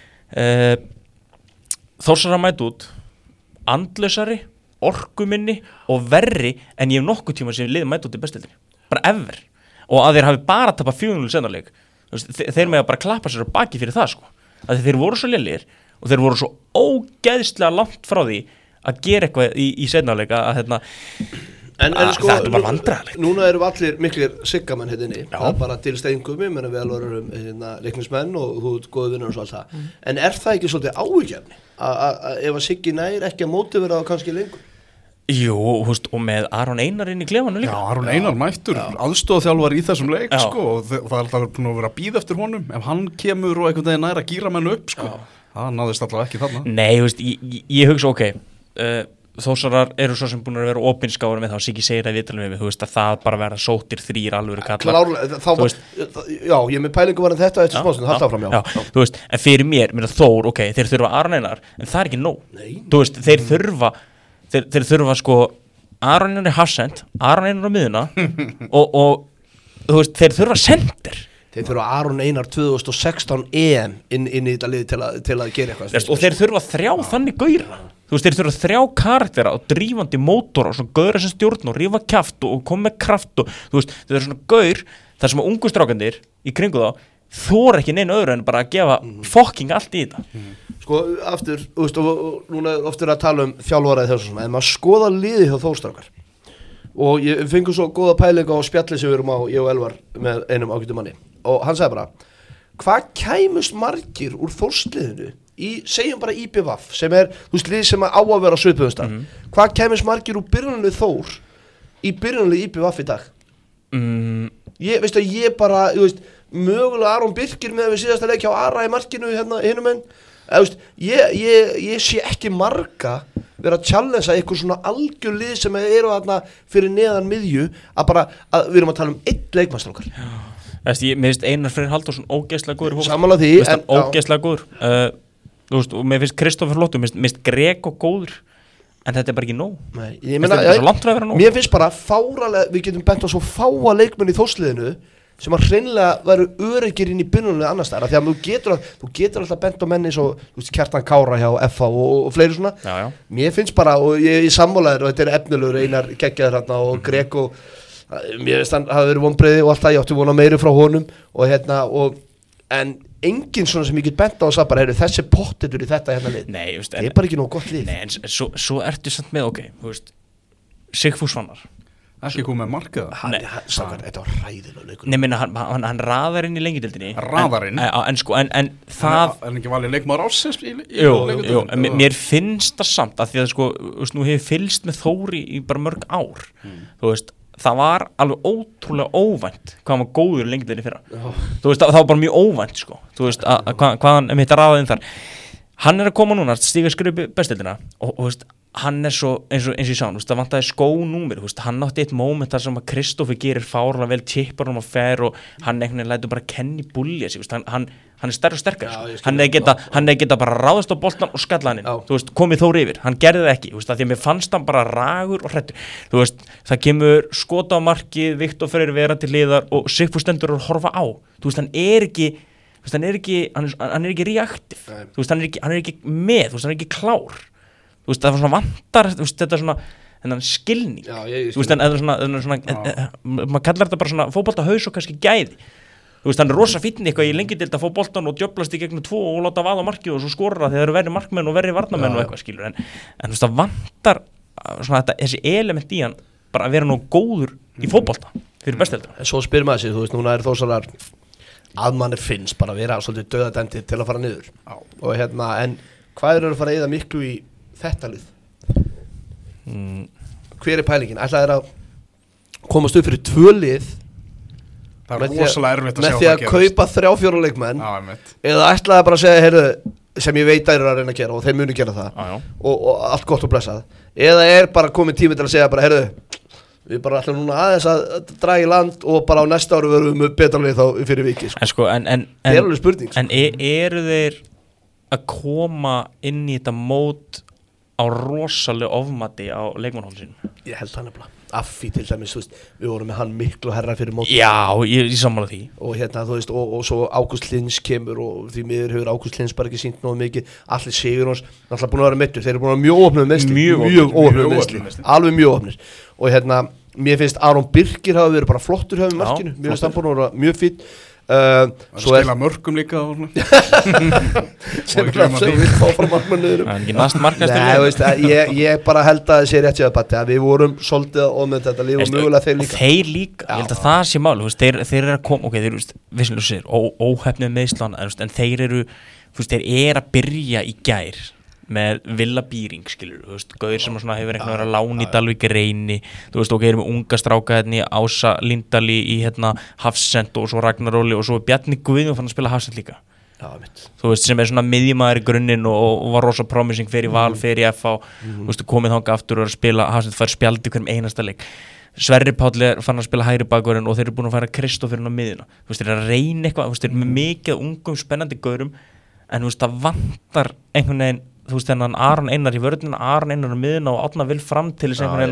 Þórsar að mæta út andlausari, orkuminni og verri en ég hef nokkuð tíma sem liðið mæta út í bestildinni bara ever og að þeir hafi bara tapað 4-0 senarleik þeir með að bara klappa sér á baki fyrir það sko að þeir voru svo lélegir og þeir voru svo ógeðslega langt frá því að gera eitthvað í senarleika að En sko, þetta var vandræðalegt. Núna eru allir miklir siggamenn hérna það er bara til steingumi, menn að við alveg erum leiknismenn og þú ert góðu vinnur og svo allt það en er það ekki svolítið áhugjefni ef að Siggi nær ekki að mótivera það kannski lengur? Jú, og með Aron Einar inn í klefanu líka. Já, Aron Einar mættur, aðstoðarþjálfari í þessum leik sko, og það er alltaf búin að vera að bíða eftir honum ef hann kemur og einhvern veginn nær að gíra menn upp sko. Það náðist alltaf ekki þarna. Nei, ég hugsa Þósarar eru svo sem búin að vera opinskáður með þá Siggi segir að viðtalum við, þú veist að það bara verða sóttir 3 alvöru kallar. Já, ég með pælingu var en þetta eftir smástundu, halda áfram, já. Þú veist, en fyrir mér Þór, ok, þeir þurfa Aron Einar, en það er ekki nóg. Þú veist, þeir þurfa sko Aron Einar í hafsend, Aron Einar á miðuna og þú veist, þeir þurfa sender. Þeir þurfa Aron Einar 2016 EM inn í þetta lið til að gera eitthvað. Og þeir þurfa 3 þannig gaura. Þú veist, þeir þurfa 3 karaktera og drífandi mótor og svona gaura sem stjórn og rífa kjaft og koma með kraft og þú veist, þeir eru svona gaur þar sem ungu strákandir í kringu þá, þor ekki neina öðru en bara að gefa fucking allt í þetta Sko, aftur, þú veist, og núna er oftur að tala þjálfaraði þessum, en maður skoða liði hjá Þórsstrákar og ég fengur svo góða pælinga á spjalli sem við erum á, ég og Elvar með einum ágætum manni og hann sagði bara, hvað kæmust margir úr Þórsliðinu segjum bara IBVF sem þú veist, lið sem á að vera svipuðumstað hvað kæmust margir úr byrjunarlið Þór í byrjunarlið IBVF í dag? Ég bara, þú veist, mögulega Aron Birkir með við síðasta leik hjá Ara í markinu hérna hinum enn ég sé ekki marga vera að challengea eitthvað svona algjör lið sem eru þarna fyrir neðan miðju að við erum að tala einn leikmannstrákar mér finnst Einar Freyr Halldórsson ógeðslega góður sammála því ógeðslega góður þú veist, og mér finnst Kristoffer Lottu mér finnst Grego góður en þetta bara ekki nóg mér finnst bara fáralega við getum bent á svo fáa leikmenn í Þórsliðinu sem að hreinlega veru öryggir inn í byrjunarliði annars þar því að þú getur alltaf bent á menni svo Kjartan Kára hjá FH og fleiri svona mér finnst bara og ég sammálaður og þetta efnilegur Einar geggjaður hérna og Grego mér finnst hann hafa verið vonbrigði og alltaf ég átti vona meiri frá honum og en enginn svona sem ég get bent á og sagði bara þessi pottitur í þetta hérna lið það er bara ekki nóg gott lið en svo ertu samt með þú veist Sigfús Fannar ekki komið með markið þetta var ræðilega leikur Nei, minna, hann raðar inn í lengjudeildinni Raðar inn? En það Er ekki valið leikmaður ársins í Jú, mér finnst það samt að því að sko, nú hefur fylgst með Þóri í bara mörg ár Þú veist, það var alveg ótrúlega óvænt hvað hann var góður í lengjudeildinni fyrra Þú veist, það var bara mjög óvænt sko Þú veist, hvað hann mitt að raða inn þar Hann að koma núna, stíga skrifa bestildina og veist hann svo eins og ég sá hann, það vantaði skónúmer hann átti eitt moment þar sem að Kristoffer gerir fárlega vel tippar á fer og hann einhvern veginn lætur bara kenni búlja sig hann er stærri og sterkari hann er geta bara ráðast á boltan og skalla hann inn komið Þór yfir, hann gerði það ekki því að mér fannst hann bara ragur og hrættur það kemur skota á markið Viktor Freyr vera til liðar og Sigfús stendur að horfa á hann er ekki reaktiv hann er ekki með hann er ekki klár það var svona vantar þetta svona þennan skilning maður kallar þetta bara svona fótboltahaus og kannski gæði hann er rosa fínn eitthvað í lengjudeild að fá boltan og djöflast í gegnum 2 og láta vaða markið og svo skorra þegar þeir eru verri markmenn og verri varnamenn og eitthvað skilur en það vantar svona þessi element í hann bara að vera nú góður í fótbolta fyrir besteldina en svo spyr maður sig, núna er Þórsarar að manni finnst bara að vera svolítið döðadæmdi til að fara niður og en hvað eru að fara að eyða miklu í þetta lið hver er pælingin? Ætlaði þeir að komast upp fyrir 2 lið það er rosalega erfitt að sjá með því að kaupa 3-4 leikmenn eða ætlaði bara að segja heyrðu, sem ég veit að þeir eru að reyna að gera og þeir muni gera það og allt gott og blessað eða er bara komið tími til að segja bara heyrðu, við bara ætlum núna aðeins að draga í land og bara á næsta ári verðum við betra lið þá fyrir viki það er alveg spurning en eru þeir að koma inn í þetta mót á rosalega ofmati á leikmannhólsinu ég held það nefnilega Affi til dæmis, við vorum með hann miklu herra fyrir mót já, ég sammála því og þú veist, og svo Ágúst Lins kemur og því miður hefur Ágúst Lins bara ekki sýnt nógu mikið allir Sigurjóns, náttúrulega búin að vera meiddur þeir eru búin að vera mjög óöfnum meðsli alveg mjög óöfnir og mér finnst Aron Birkir hafa verið bara flottur hjá markinu, mér finnst hann búin að vera mjög fínt spila mörgum líka sem við fá frá markmanniðurum ekki næst markastur ég bara held að það sé rétt að við vorum svolítið að með þetta líf og mögulega þeir líka ég held að það sé mál þeir eru að koma þeir eru vissulega sér óhefnið meðslan en þeir eru að byrja í gær með Villa Býring skilur gauður sem hefur einhvern veginn að lána í Dalvík Reyni og erum með unga stráka Ása Lindali í Hafsend og svo Ragnar Óli og svo Bjarni Guðjón fann að spila Hafsend líka sem er svona miðjumaður í grunninn og var rosa promising fyrir Val, fyrir FH komið þangað aftur og að spila Hafsend fær spjaldi hverjum einasta leik Sverrir Páll fann að spila hægri bakvörðin og þeir eru búin að færa Kristofferinn á miðjuna þeir eru að reyna eitthvað þeir eru með mikið ungum spennandi gaurum en það vantar einhvern veginn þennan Aron Einar í vörðinu Aron Einar á miðuna og Árna vil fram til þess einhvern veginn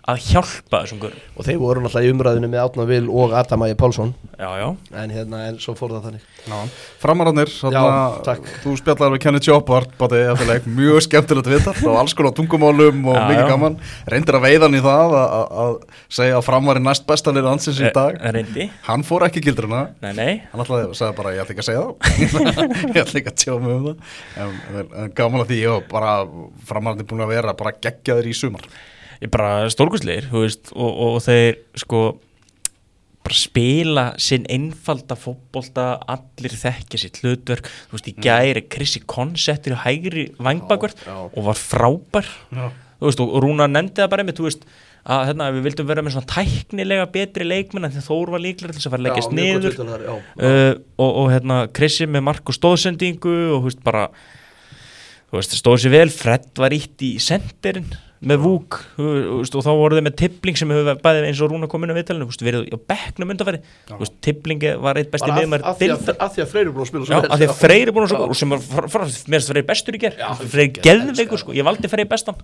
að hjálpa þessum gurum. Og þeir voru náttúrulega í umræðinu með Árna Vil og Adam Ægir Pálsson. Já. En svo fór það þannig. Já, framararnir, takk. Þú spjallar við Kenny Chopard bátti eftir leik, mjög skemmtilegt viðtal og alls konar tungumálum og mikið gaman. Reyndir að veiða hann í það að segja að Fram var í næst besta liði landsins í dag. Reyndi. Hann fór ekki gildruna. Nei. Hann sagði bara, ég ætla ekki að segja það. Ég ætla ekki að tjá mig um það. En gaman að því, bara framararnir búin að vera bara geggjaðir í sumar. Ég bara stórkostlegir, þú veist, og þeir sko bara spila sinn einfalda fótbolta, allir þekkja sitt hlutverk, þú veist, í gæri Krissi Konsettir og hægri vangbakvörð og var frábær, þú veist, og Rúnar nefndi það bara einmitt, þú veist, að við vildum vera með svona tæknilega betri leikmenn en því Þór var líklega til þess að fara að leggjast niður og Krissi með mark og stóðsendingu og þú veist, bara þú veist, stóð sér vel, Fred var ítt í senterinn með Vúk og þá voru þeir með Tippling sem hefur bæðið eins og Rúna kom inn á viðtalinu verið á bekknum undanfæri Tippling var eitt besti miðjumaður af því að Freyr er búin að spila svo vel af því að Freyr er búin að spila og sem mér Freyr bestur í ger Freyr geðveikur, ég valdi Freyr bestan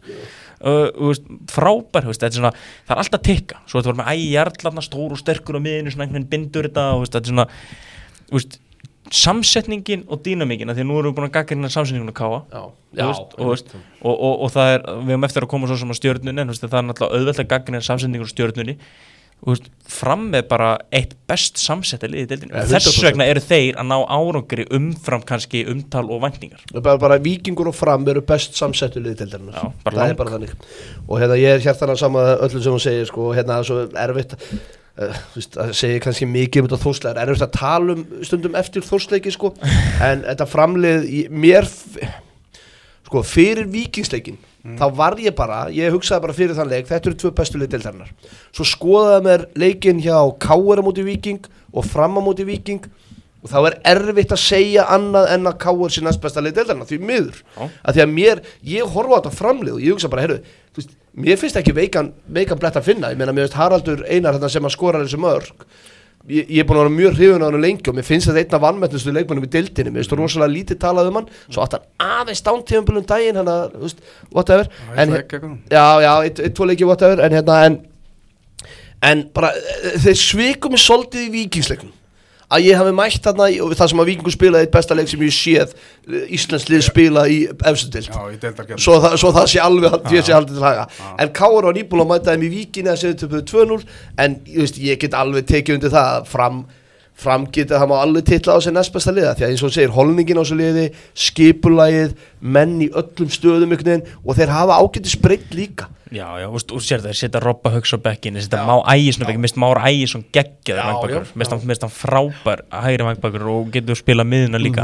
frábær, þetta er svona það er alltaf tikka, svo þetta var með Jarl stór og sterkur á miðinu, svona einhvern veginn bindur þetta og þetta er svona samsetningin og dýnamíkin því að nú erum við búin að gagnrýna samsetninguna Káa og það er við höfum eftir að koma svo sem að stjörnunni en það er náttúrulega auðvelt að gagnrýna samsetningun stjörnunni Fram með bara eitt best samsetta liði í deildinni og þess vegna eru þeir að ná árangri umfram kannski umtal og væntingar bara Víkingur og Fram eru best samsettu liði í deildinni það er bara þannig og ég er hjartanlega sama öllum sem hún segir það er svo erfitt það segir kannski mikið um þetta Þórslegar erfitt að tala stundum eftir Þórsleiki en þetta framlið mér fyrir Víkingsleikin þá var ég hugsaði bara fyrir þann leik þetta eru 2 bestu lið deildarinnar svo skoðaði mér leikinn hjá KR á móti Víking og Fram á móti Víking og þá er erfitt að segja annað en að KR sé næst besta lið deildarinnar því miður að því að ég horfa á þetta framlið og ég hugsa bara mér finnst ekki veikan blett að finna ég meina mér veist Haraldur Einar sem að skora þessu mörk ég er búin að vera mjög hrifinn á hann lengi og mér finnst þetta einn af vanmetnustu leikmönnum í deildinni mér finnst það rosalega lítið talað um hann svo átt hann aðeins dántíðanbölum daginn whatever eitt, 2 leiki whatever en bara þeir svikum mig svolítið í Víkingsleiknum að ég hafi mætt þarna og það sem að Víkingur spilaði eitt besta leik sem ég séð Íslands lið spila í efstu deild svo það sé alveg haldið til haga en KR var nýbúin að mæta þeim í Víkinni að segja töpuðu 2-0 en ég get alveg tekið undir það Fram getið það má alveg titla á sig næst besta liða því að eins og segir holningin á þessu liði skipulagið, menn í öllum stöðum og þeir hafa ágætis breytt líka Já, og sér það, setja Robba Hauks á bekkinn setja Má Ægisson á bekkinn, mist Már Ægisson geggjaður vangbakur, mist hann frábær hægri vangbakur og getur spila miðuna líka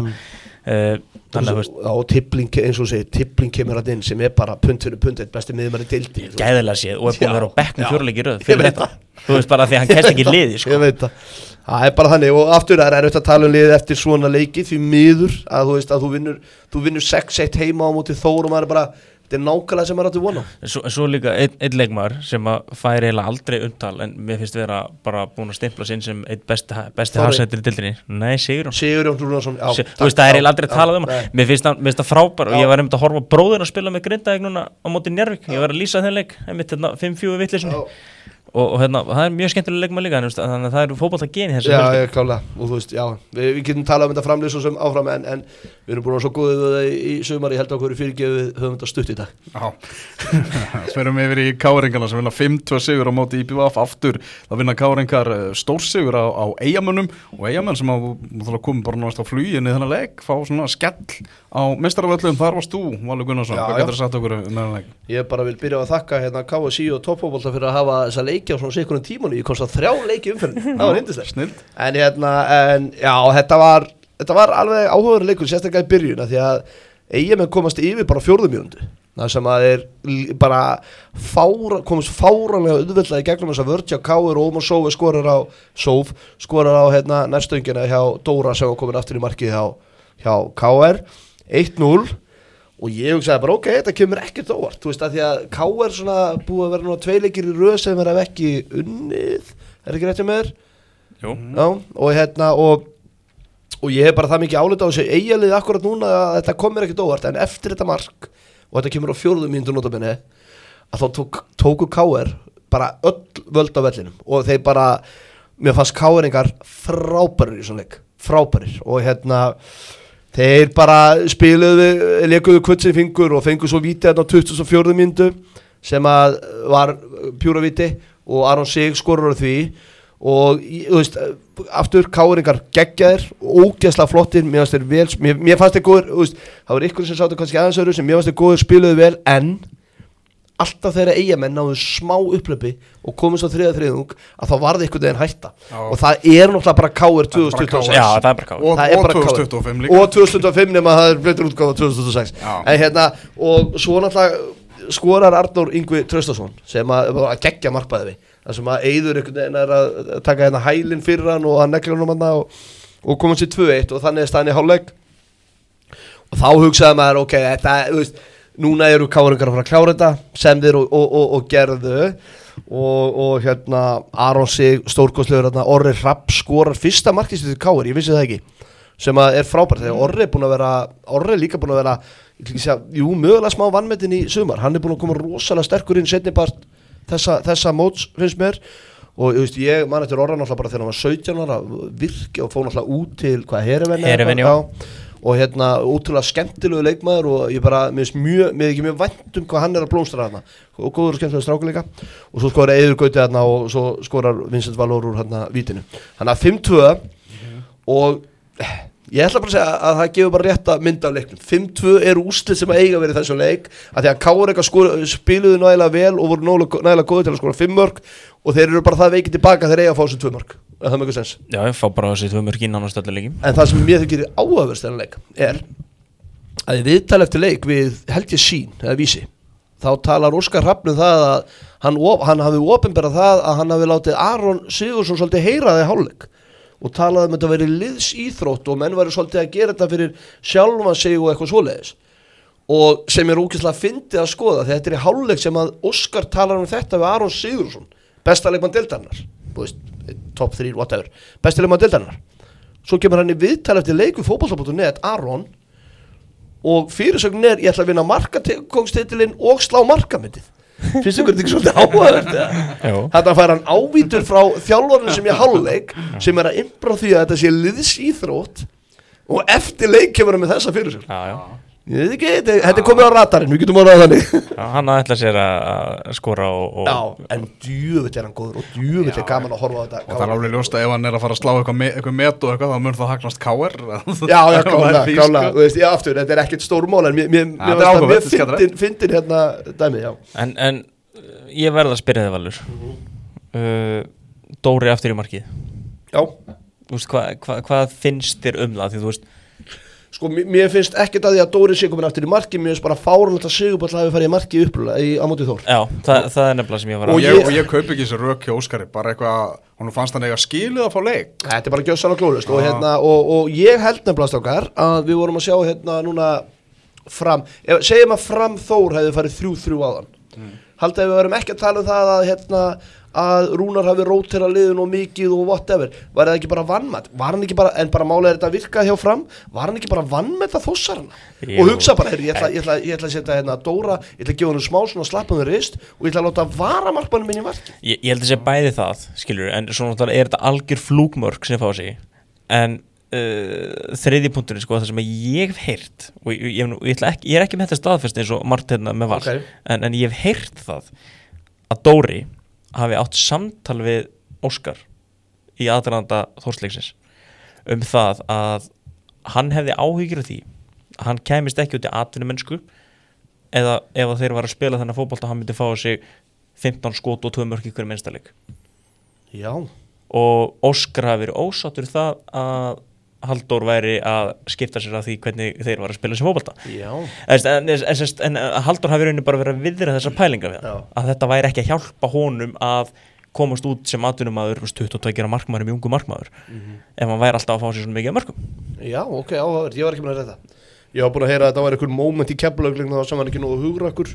og Tippling eins og segir Tippling kemur að inn sem er bara punt fyrir punt eitt besti miðjumaður í deildinni gæðilega séð og er búin að vera á bekknum 4 leiki í röð fyrir þetta, þú veist bara því að hann kemst ekki liði ég veit það er bara þannig og aftur það er erfitt að tala liði eftir svona leiki því miður að þú veist að þú vinnur 6-1 heima á móti Þór og maður er bara þetta er nákvæmlega sem maður átti von á en svo líka einn leikmaður sem að fær eiginlega aldrei umtal en mér finnst vera bara búin að stimpla sinn sem einn besti hafsættir í deildinni nei, Sigurjón Rúnarsson þú veist það er eiginlega aldrei talað um hann mér finnst það frábær og ég var einmitt að horfa bróðin að spila með Grindavík núna á móti Njarðvík ég var að lýsa þeim leik einmitt 5-4 vitleysum og það er mjög skemmtilega leikmaður líka þannig að það eru fótbolta geni þessu já, klálega og þú veist, við getum talað um þetta framlið svo sem áfram en við erum búin að svo góðið það í sumar ég held að okkur fyrirgefið höfum þetta stutt í dag Smerum yfir í Káringana sem vinna 5-2 sigur á móti IBVF aftur það vinna Káringar stórsigur á Eyjamönnum og Eyjamenn sem að koma bara náttúrulega á fluginu þennan leik fá svona skell á meistaravöllum þar varst þú, Valur Gunnarsson hvað getur það sagt okkur um þennan leik? Ég bara vil byrja að þakka KSÍ og Toppfótbolta fyrir að hafa þessa leiki á svona sikur tímanu, ég komst að 3 leiki umferðin það var yndislegt en þetta var alveg áhugaður leikur sérstaklega í byrjun því að Eyjamenn komast yfir bara 4. mínútu það sem að þeir bara komast fáránlega auðveldlega í gegnum þess að vörtja Káur og Ómar Sófi skorar á nærstöngina hjá Dóra sem var komin aftur í markið hjá KR 1-0 og ég hugsaði bara þetta kemur ekkert óvart þú veist að því að KR svona búið að vera núna 2 leikir í röð sem er ekki unnið ekki rétt með þér? Jú og ég hef bara það mikið álita á þessu Eyjalið akkurat núna að þetta komur ekkert óvart en eftir þetta mark og þetta kemur á 4. mínútu notabene að þá tóku KR bara öll völd á vellinum og þeir bara, mér fannst KR-ingar frábærir í svona leik, frábærir og þeir bara spiluðu, lekuðu kvötsin fingur og fengu svo víti á 24. mínútu sem að var pjúra víti og Aron Sig skorur á því og þú veist, aftur KR-ingar geggjaðir, ógeðslega flottir, mér fannst þeir vel, mér fannst þeir góður, þú veist, það var ykkur sem sáttu kannski aðeins öðru sem mér fannst þeir góður, spiluðu vel, en alltaf þeirra Eyjamenn náðu smá upplöpi og komist á þriðjung að þá varði einhvern veginn hætta og það náttúrulega bara KR 2026 Já, það bara KR og 2025 líka og 2025 nema það fleitur útgáfa 2026 en og svo náttúrulega skorar Arnór Yngvi Traustason sem að geggja markbæði við þar sem að Eiður einhvern veginn að taka hælinn fyrir hann og hann neglir hann og komast í 2-1 og þannig staðan í hálfleik og þá hugsaði maður ok, þetta, þú veist núna eru KR-ingar að fara að klára þetta sem þeir og gerðu og Aron Sig stórkostlegur Orri Rapp skorar fyrsta markið til KR, ég vissi það ekki sem að frábært þegar Orri er líka búin að vera mögulega smá vannmetin í sumar, hann búin að koma rosalega sterkur inn seinni part þessa móts finnst mér og ég man eftir Orra náttúrulega bara þegar hann var 17 ára virki og fór náttúrulega út til Hereven og ótrúlega skemmtilegu leikmaður og ég bara, mér er ekki mjög vænt hvað hann að blómstra þarna og góður og skemmtilega strákur líka og svo skorar Eiður Gauti þarna og svo skorar Vincent Valur úr vítinu þannig að 5-2 og ég ætla bara að segja að það gefur bara rétta mynd af leiknum 5-2 eru úrslit sem að eiga verið þessum leik að því að KR spiluðu nægilega vel og voru nægilega góði til að skora 5 mörk og þeir eru bara það veikið tilbaka þeir eiga að fá þessu 2 mörk það er mjög sens Já, ég fá bara þessi 2 mörk í nánast öllu leiki en það sem mér þykir áhugaverðst þennan leik er að í viðtali eftir leik við Helgi Sín eða Vísi þá talar Óskar Hrafn það að hann hafi opinberað það að hann hafi látið Aron Sigurðsson svolítið heyra það í hálfleik og talaði þetta verið liðsíþrótt og menn væri svolítið að gera þetta fyrir sjálfan sig og eitthvað svoleiðis og sem ógeðslega fyndið að skoða þegar þetta í hálfleik sem að Óskar talar þetta við Aron Sigurðsson besta leikmann deildarinnar top 3, whatever, besti leikmann deildarinnar svo kemur hann í viðtal eftir leik við fótbolta.net Aron og fyrirsögnin ég ætla að vinna markakóngstitilinn og slá markamyndið finnst ykkur þetta ekki svolítið áhugaverð þetta fær hann ávítur frá þjálfarinn sem ég hálfleik sem að innbráð því að þetta sé liðsíþrótt og eftir leik kemur hann með þessa fyrirsögn ég veit ekki, þetta komið á radarinn við getum orðað þannig hann ætla sér að skora og en djöfull hann góður og djöfull gaman að horfa á þetta og það alveg ljóst að ef hann að fara að slá eitthvað met og eitthvað þá mun það hagnast KR já, aftur, þetta ekkert stórmál en mér fyndin dæmi en ég verð að spyrja þig Valur Dóri aftur í markið já hvað finnst þér það því þú veist sko, mér finnst ekkert að því að Dóri sé komin aftur í marki mér finnst bara fáránlegt að Sigurbjörn hafi farið í marki á móti Þór Já, það er nefnilega sem ég var og ég kaupi ekki þessi rök hjá Óskari bara eitthvað, hún fannst hann eiga skilið að fá leik Þetta er bara gjössan og glórust og ég held nefnilega strákar að við vorum að sjá núna fram, segjum að fram Þór hefði farið 3-3 áðan haldið að við verum ekki að tala um það að Rúnar hafi rótera liðun og mikið og whatever, var það ekki bara vannmætt var hann ekki bara, en bara málega er þetta að virka hjá fram var hann ekki bara vannmætt að Þórsarana og hugsa bara, ég ætla að setja Dóra, ég ætla að gefa hann smá svona slappaður rist og ég ætla að láta varamarkmannum minn í marki ég held að sé bæði það, skilur en svona er þetta algjör flúkmörk sem fá sig en þriðji punkturinn sko, það sem ég hef heyrt og ég er ekki með þetta staðfest eins og margt með Val en ég hef heyrt það að Dóri hafi átt samtal við Óskar í aðdraganda Þórsleiksins það að hann hefði áhyggjur af því að hann kæmist ekki út í atvinnumennsku eða ef þeir var að spila þennan fótbolta hann myndi fá sig 15 skot og 2 mörk í hverjum einstaleik Já og Óskar hafi verið ósáttur það að Halldór væri að skipta sér af því hvernig þeir var að spila sem fótbolta en Halldór hafi rauninni bara verið að viðra þessar pælingar við að þetta væri ekki að hjálpa honum að komast út sem atvinnumaður 22 markmaður mjög ungu markmaður ef hann væri alltaf að fá sér svona mikið af mörkum Já, ok, áhugavert, ég var ekki með að reyða ég var búin að heyra að þetta var einhver moment í Keflavík sem var ekki nógu hugrakkur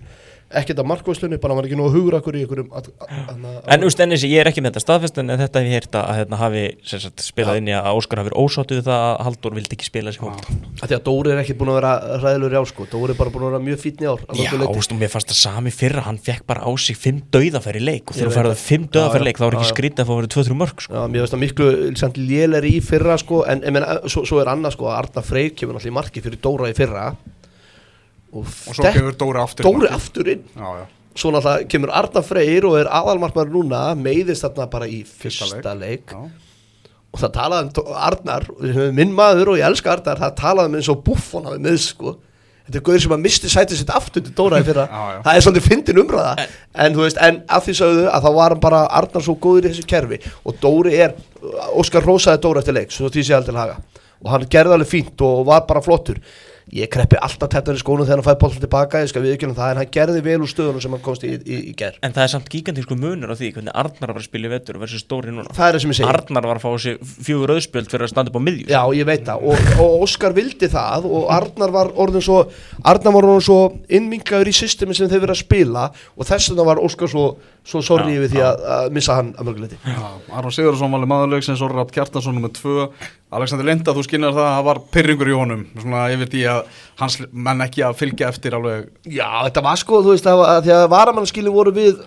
ekkert á markvörslunni, bara hann var ekki nógu hugrakur í einhverjum En Stennis, ég ekki með þetta staðfest en þetta hef ég heyrt að hafi spilað inn í að Óskar hafi verið ósáttu við það að Halldór vildi ekki spila þessi hóp Því að Dóri ekki búin að vera hræðilegur í ár sko. Dóri bara búin að vera mjög fínn í ár Já, mér fannst það sami fyrra, hann fekk bara á sig 5 dauðafæri leik og þegar þú færðu 5 dauðafæri leik þá er ekki skrítið að fá að vera 2-3 mörk sko. Já, mér finnst það miklu lélegri í fyrra sko, en svo annað sko, að Arnar Freyr kemur náttúrulega í marki fyrir Dóra í fyrra og svo kemur Dóri aftur inn svo náttúrulega kemur Arnar Freyr og aðalmarkmaður núna, meiðist þarna bara í fyrsta leik og það talaði Arnar, minn maður og ég elska Arnar, það talaði eins og Buffon hafið með sko. Þetta gauður sem að misti sætið sitt aftur til Dóra í fyrra það svolítið fyndin umræða en þú veist, en að því sögðu að þá var hann bara Arnar svo góður í þessu kerfi og Dóri Óskar hrósaði Dóra eftir leik svo því sé aldrei haga og hann gerði alveg fínt og var bara flottur ég kreppi alltaf tettan í skónum þegar hann fæði boltan tilbaka ég skal viðurkenna það en hann gerði vel úr stöðunum sem hann komst í ger En það samt gigantísku munur á því hvernig Arnar var að spila í vetur versus Dóri núna Það það sem ég segi Arnar var að fá sér 4 rauðspjöld fyrir að standa upp á miðju Já, ég veit það og Óskar vildi það og Arnar var orðin svo innminkaður í systemi sem þeir verið að spila og þess vegna var Óskar svo sorry við því að missa hann að mörguleiti Aron Sigurðarsson valið maðurleiksins Orri Rafn Kjartansson nr. 2 Alexander Linda, þú skynjar það var pirringur í honum svona yfir því að hans menn ekki að fylgja eftir alveg Já, þetta var sko, þú veist að því að varamannskilin voru við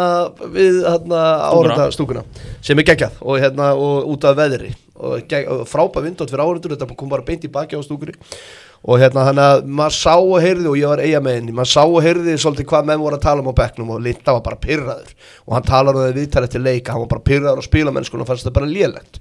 áhörðastúkuna sem geggjað og út af veðri og frábæð vindótt fyrir áhörður þetta kom bara beint í baki á stúkunni og þannig að maður sá og heyrði og ég var eigamegin, maður sá og heyrði svolítið hvað menn voru að tala á bekknum og Linda var bara pirraður og hann talar um það viðtal eftir leika, hann var bara pirraður á spílamennskuna og fannst þetta bara lélegt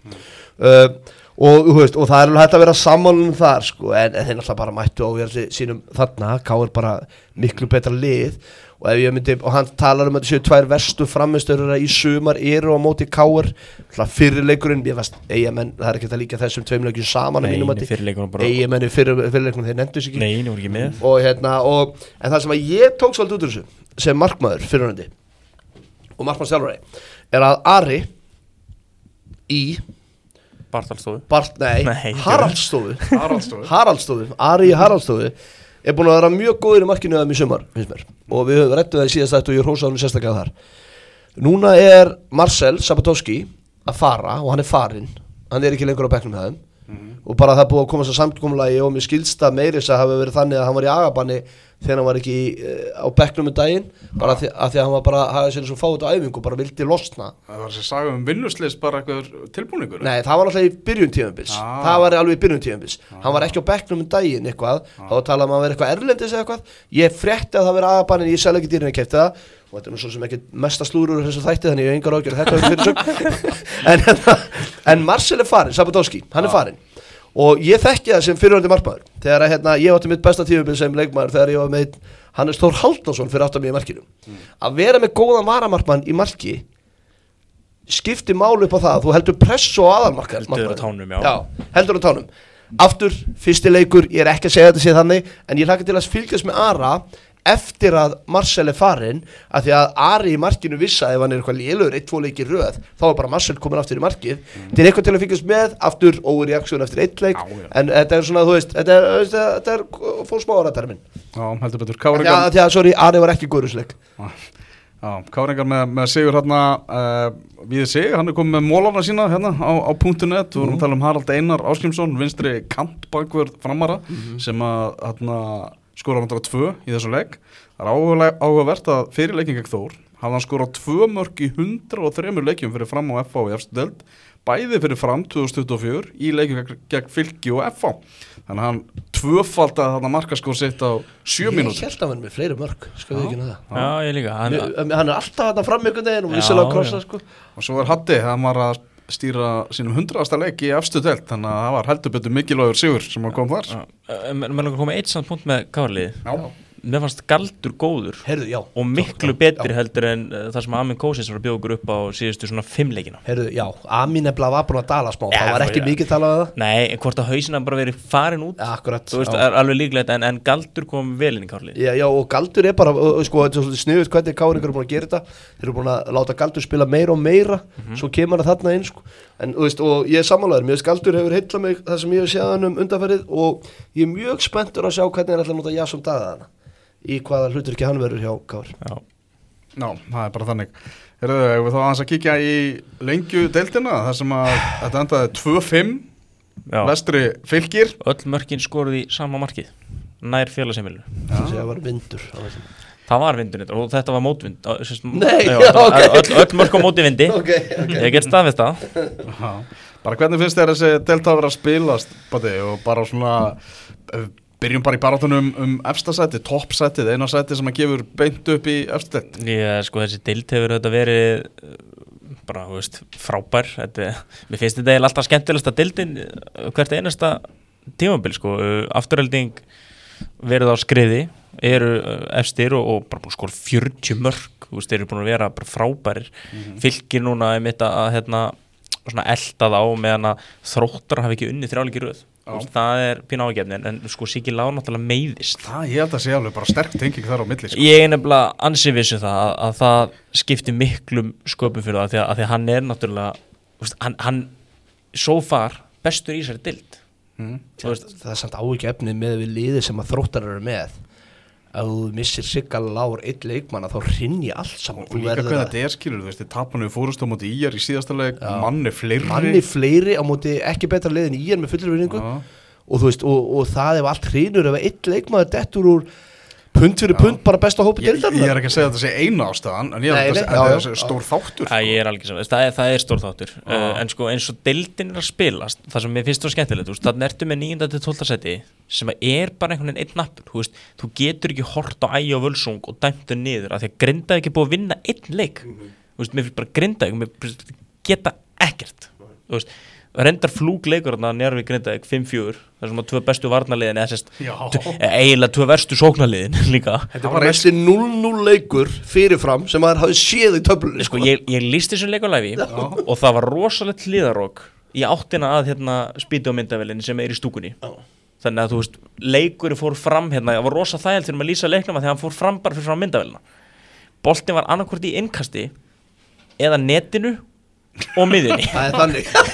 og það er alveg hægt að vera sammálunum þar sko, en þeir náttúrulega bara mættu á sínum þarna, K.R. bara miklu betra lið og ef ég myndi, og hann talar um að þessu 2 verstu frammistöður í sumar eru á móti K.R. Fyrirleikurinn, ég veist, eigamenn, það er ekki að líka þessum 2 leikjum saman eigamenn fyrirleikurinn, þeir nefndu sig ekki Nei, nú er ekki með en það sem að ég tók svolítið út úr þessu sem markmaður fyrirhandi og markmaður sjálfari að Ari í Haraldsstofu Ari í Haraldsstofu búin að vera mjög góður í markinu í sumar og við höfum rættu það í síðast og ég hrósa hann sérstaklega þar núna Marcel Sabatowski að fara og hann farinn hann ekki lengur á bekknum með þeim og bara það búið að komast að samkomulagi og mér skilsta meiris að hafa verið þannig að hann var í agabanni þegar hann var ekki á bekknum daginn bara að því að hann var bara hafði sér svo fáið á æfingu og bara vildi losna Það var þessi saga vinnuslist bara eitthvað tilbúningur Nei, það var alltaf í byrjun tímabils það var alveg í byrjun tímabils hann var ekki á bekknum daginn eitthvað þá talaði maður að vera eitthvað erlendis eða eitthvað ég frétti að það vera agabanni en ég selði ekki dýrin að keypti það og þetta nú svo sem ekki mesta slúrur þessu þætti þannig ég engar ágjör þetta var fyrirsögn en Marcel farinn, Sabatowski, hann farinn og ég þekki það sem fyrirhandi markmaður þegar ég átti mitt besta tímabil sem leikmaður þegar ég var með Hannes Þór Halldórsson fyrir aftan mig í markinu að vera með góðan varamarkmann í marki skipti máli upp á það þú heldur pressu á aðalmarkar heldur á tánum, heldur á tánum aftur, fyrsti leikur, ég ekki að segja þetta sé þannig en ég hlakka til að fylgjast með Ara eftir að Marcel farinn að því að Ari í markinu vissa ef hann eitthvað lélegur 1-2 leiki röð þá bara Marcel komin aftur í markið til eitthvað til að fylgjast með aftur óreaksjón eftir 1 leik en þetta svona þú veist þetta fór smá áraðar minn Já, heldur betur Káringar Já, sorry, Ari var ekki góðursleik Já, Káringar með sigur við sig, hann komið með mólana sína á .net, við vorum að tala um Harald Einar Ásgrímsson, vinstri kantbakvörð framara sem að skora 2 í þessu leik. Það er áhugavert að fyrir leikin gegn Þór hafði hann skorað 2 mörk í 103 leikjum fyrir Fram og FH í efstu deild, bæði fyrir Fram 2024 í leikin gegn Fylki og FH. Þannig að hann tvöfaldaði þarna markaskór sitt á 7 mínútur. Ég held að hann með fleiri mörk, skal við ekki það. Já, ég líka. Hann alltaf þarna fram ykkur deginn og vissulega krossa sko. Og svo Hatti, hann var að stýra sínum 100. leik í efstu deild, þannig að það var heldur betur mikilvægur sigur sem kom þar. Mér langar að koma 1 punkt með Káarliðið. Já. Mér fannst Galdur góður. Heyrðu, já. Og miklu betri heldur en það sem Amin Kósins var að bjóða okkur upp á síðustu svona 5 leikina. Heyrðu, já, Amin nefnilega var búin að dala smá, það var ekki mikið talað um það. Nei, en hvort að hausina bara verið farin út. Akkurat. Þú veist, er alveg líklegt, en Galdur kom vel inn í Káarliðið. Já, og Galdur bara, sko, þetta er svolítið sniðut hvernig Káringar eru búin að gera þetta. Þeir eru búin að láta Galdur spila meira og meira, svo kemur það þarna inn, sko. En, þú veist, og ég er sammálaður, mér veist Galdur hefur heitlað mig það sem ég hef séð hann undanferðið og ég er mjög spenntur að sjá hvernig hann ætlar að nota Jason Daða þarna. í hvaða hlutur ekki hann verður hjá Káur. Já, það bara þannig. Við þá aðeins að kíkja í lengju deildina, þar sem að þetta endaði 2-5, Vestri Fylkir. Öll mörkin skoruð í sama markið, nær félagsheimilinu. Það var vindur. Það var vindur og þetta var mótvind. Öll mörk á mótivindi. Ég get staðfest það. Bara hvernig finnst þér þessi deild að vera að spilast, Bati, og bara svona... Byrjum bara í baráttunum efsta sæti, toppsætið, eina sæti sem að gefur beint upp í efstu deild. Já, sko þessi deild hefur þetta verið bara, þú veist, frábær. Mér finnst þetta alltaf skemmtilegsta deildin hvert einasta tímabil, sko. Afturhelding verið á skriði, eru efstir og bara skor 40 mörk, þú veist, þeir eru búin að vera bara frábærir. Fylkir núna einmitt að svona elda þá meðan að Þróttar hafi ekki unnið 3 leiki í röð. Það pínu ágefni en sko Siggi Lár náttúrulega meiðist. Ég held að sé alveg bara sterk tenging þar á milli, sko. Ég nefnilega ansi vissu það að það skipti miklum sköpum fyrir það að því að hann náttúrulega hann so far bestur í þessari deild. Það samt ágefni með við liði sem að Þróttar eru með. Ef þú missir Sigga Lár einn leikmann þá hrynji allt saman. Og líka hvernig þetta skilur, þú veist, þið tapan við fórust á móti IR í síðasta leik, manni fleiri á móti ekki betra liðin IR með fullri vinningu og þú veist, og það ef allt hrynur, ef einn leikmaður dettur úr pund fyrir pund bara besta hópi deildarinnar. Ég ekki að segja að þetta sé eina ástæðan, en ég held að þetta er stór þáttur. Ég alveg saman, það er stór þáttur, en sko eins og deildin að spilast, það sem mér finnst svo skemmtilegt, þannig ertu með 9. til 12. sæti sem bara einhvern veginn einn nappur, þú getur ekki hort á Ægi og Völsung og dæmtu niður, af því að Grindavík er búið að vinna einn leik, mér finnst bara Grindavík, mér geta ekkert, reyndar flúgleikur Njarðvík Grindavík 5-4 þar sem að 2 bestu varnarliðin eiginlega 2 verstu sóknarliðin líka. Þetta var mesti 0-0 leikur fyrirfram sem maður hafði séð í töflunni. Sko ég lísti þessum leik á live og það var rosalegt hliðarók í áttina að spídeómyndavélinni sem er í stúkunni. Þannig að þú veist, leikurinn fór fram það var rosa þægilt fyrir að lýsa leiknum að því að hann fór fram bara fyrir frá myndavélina. Boltinn var annarkvort í innkasti eða netinu og miðjunni. Það er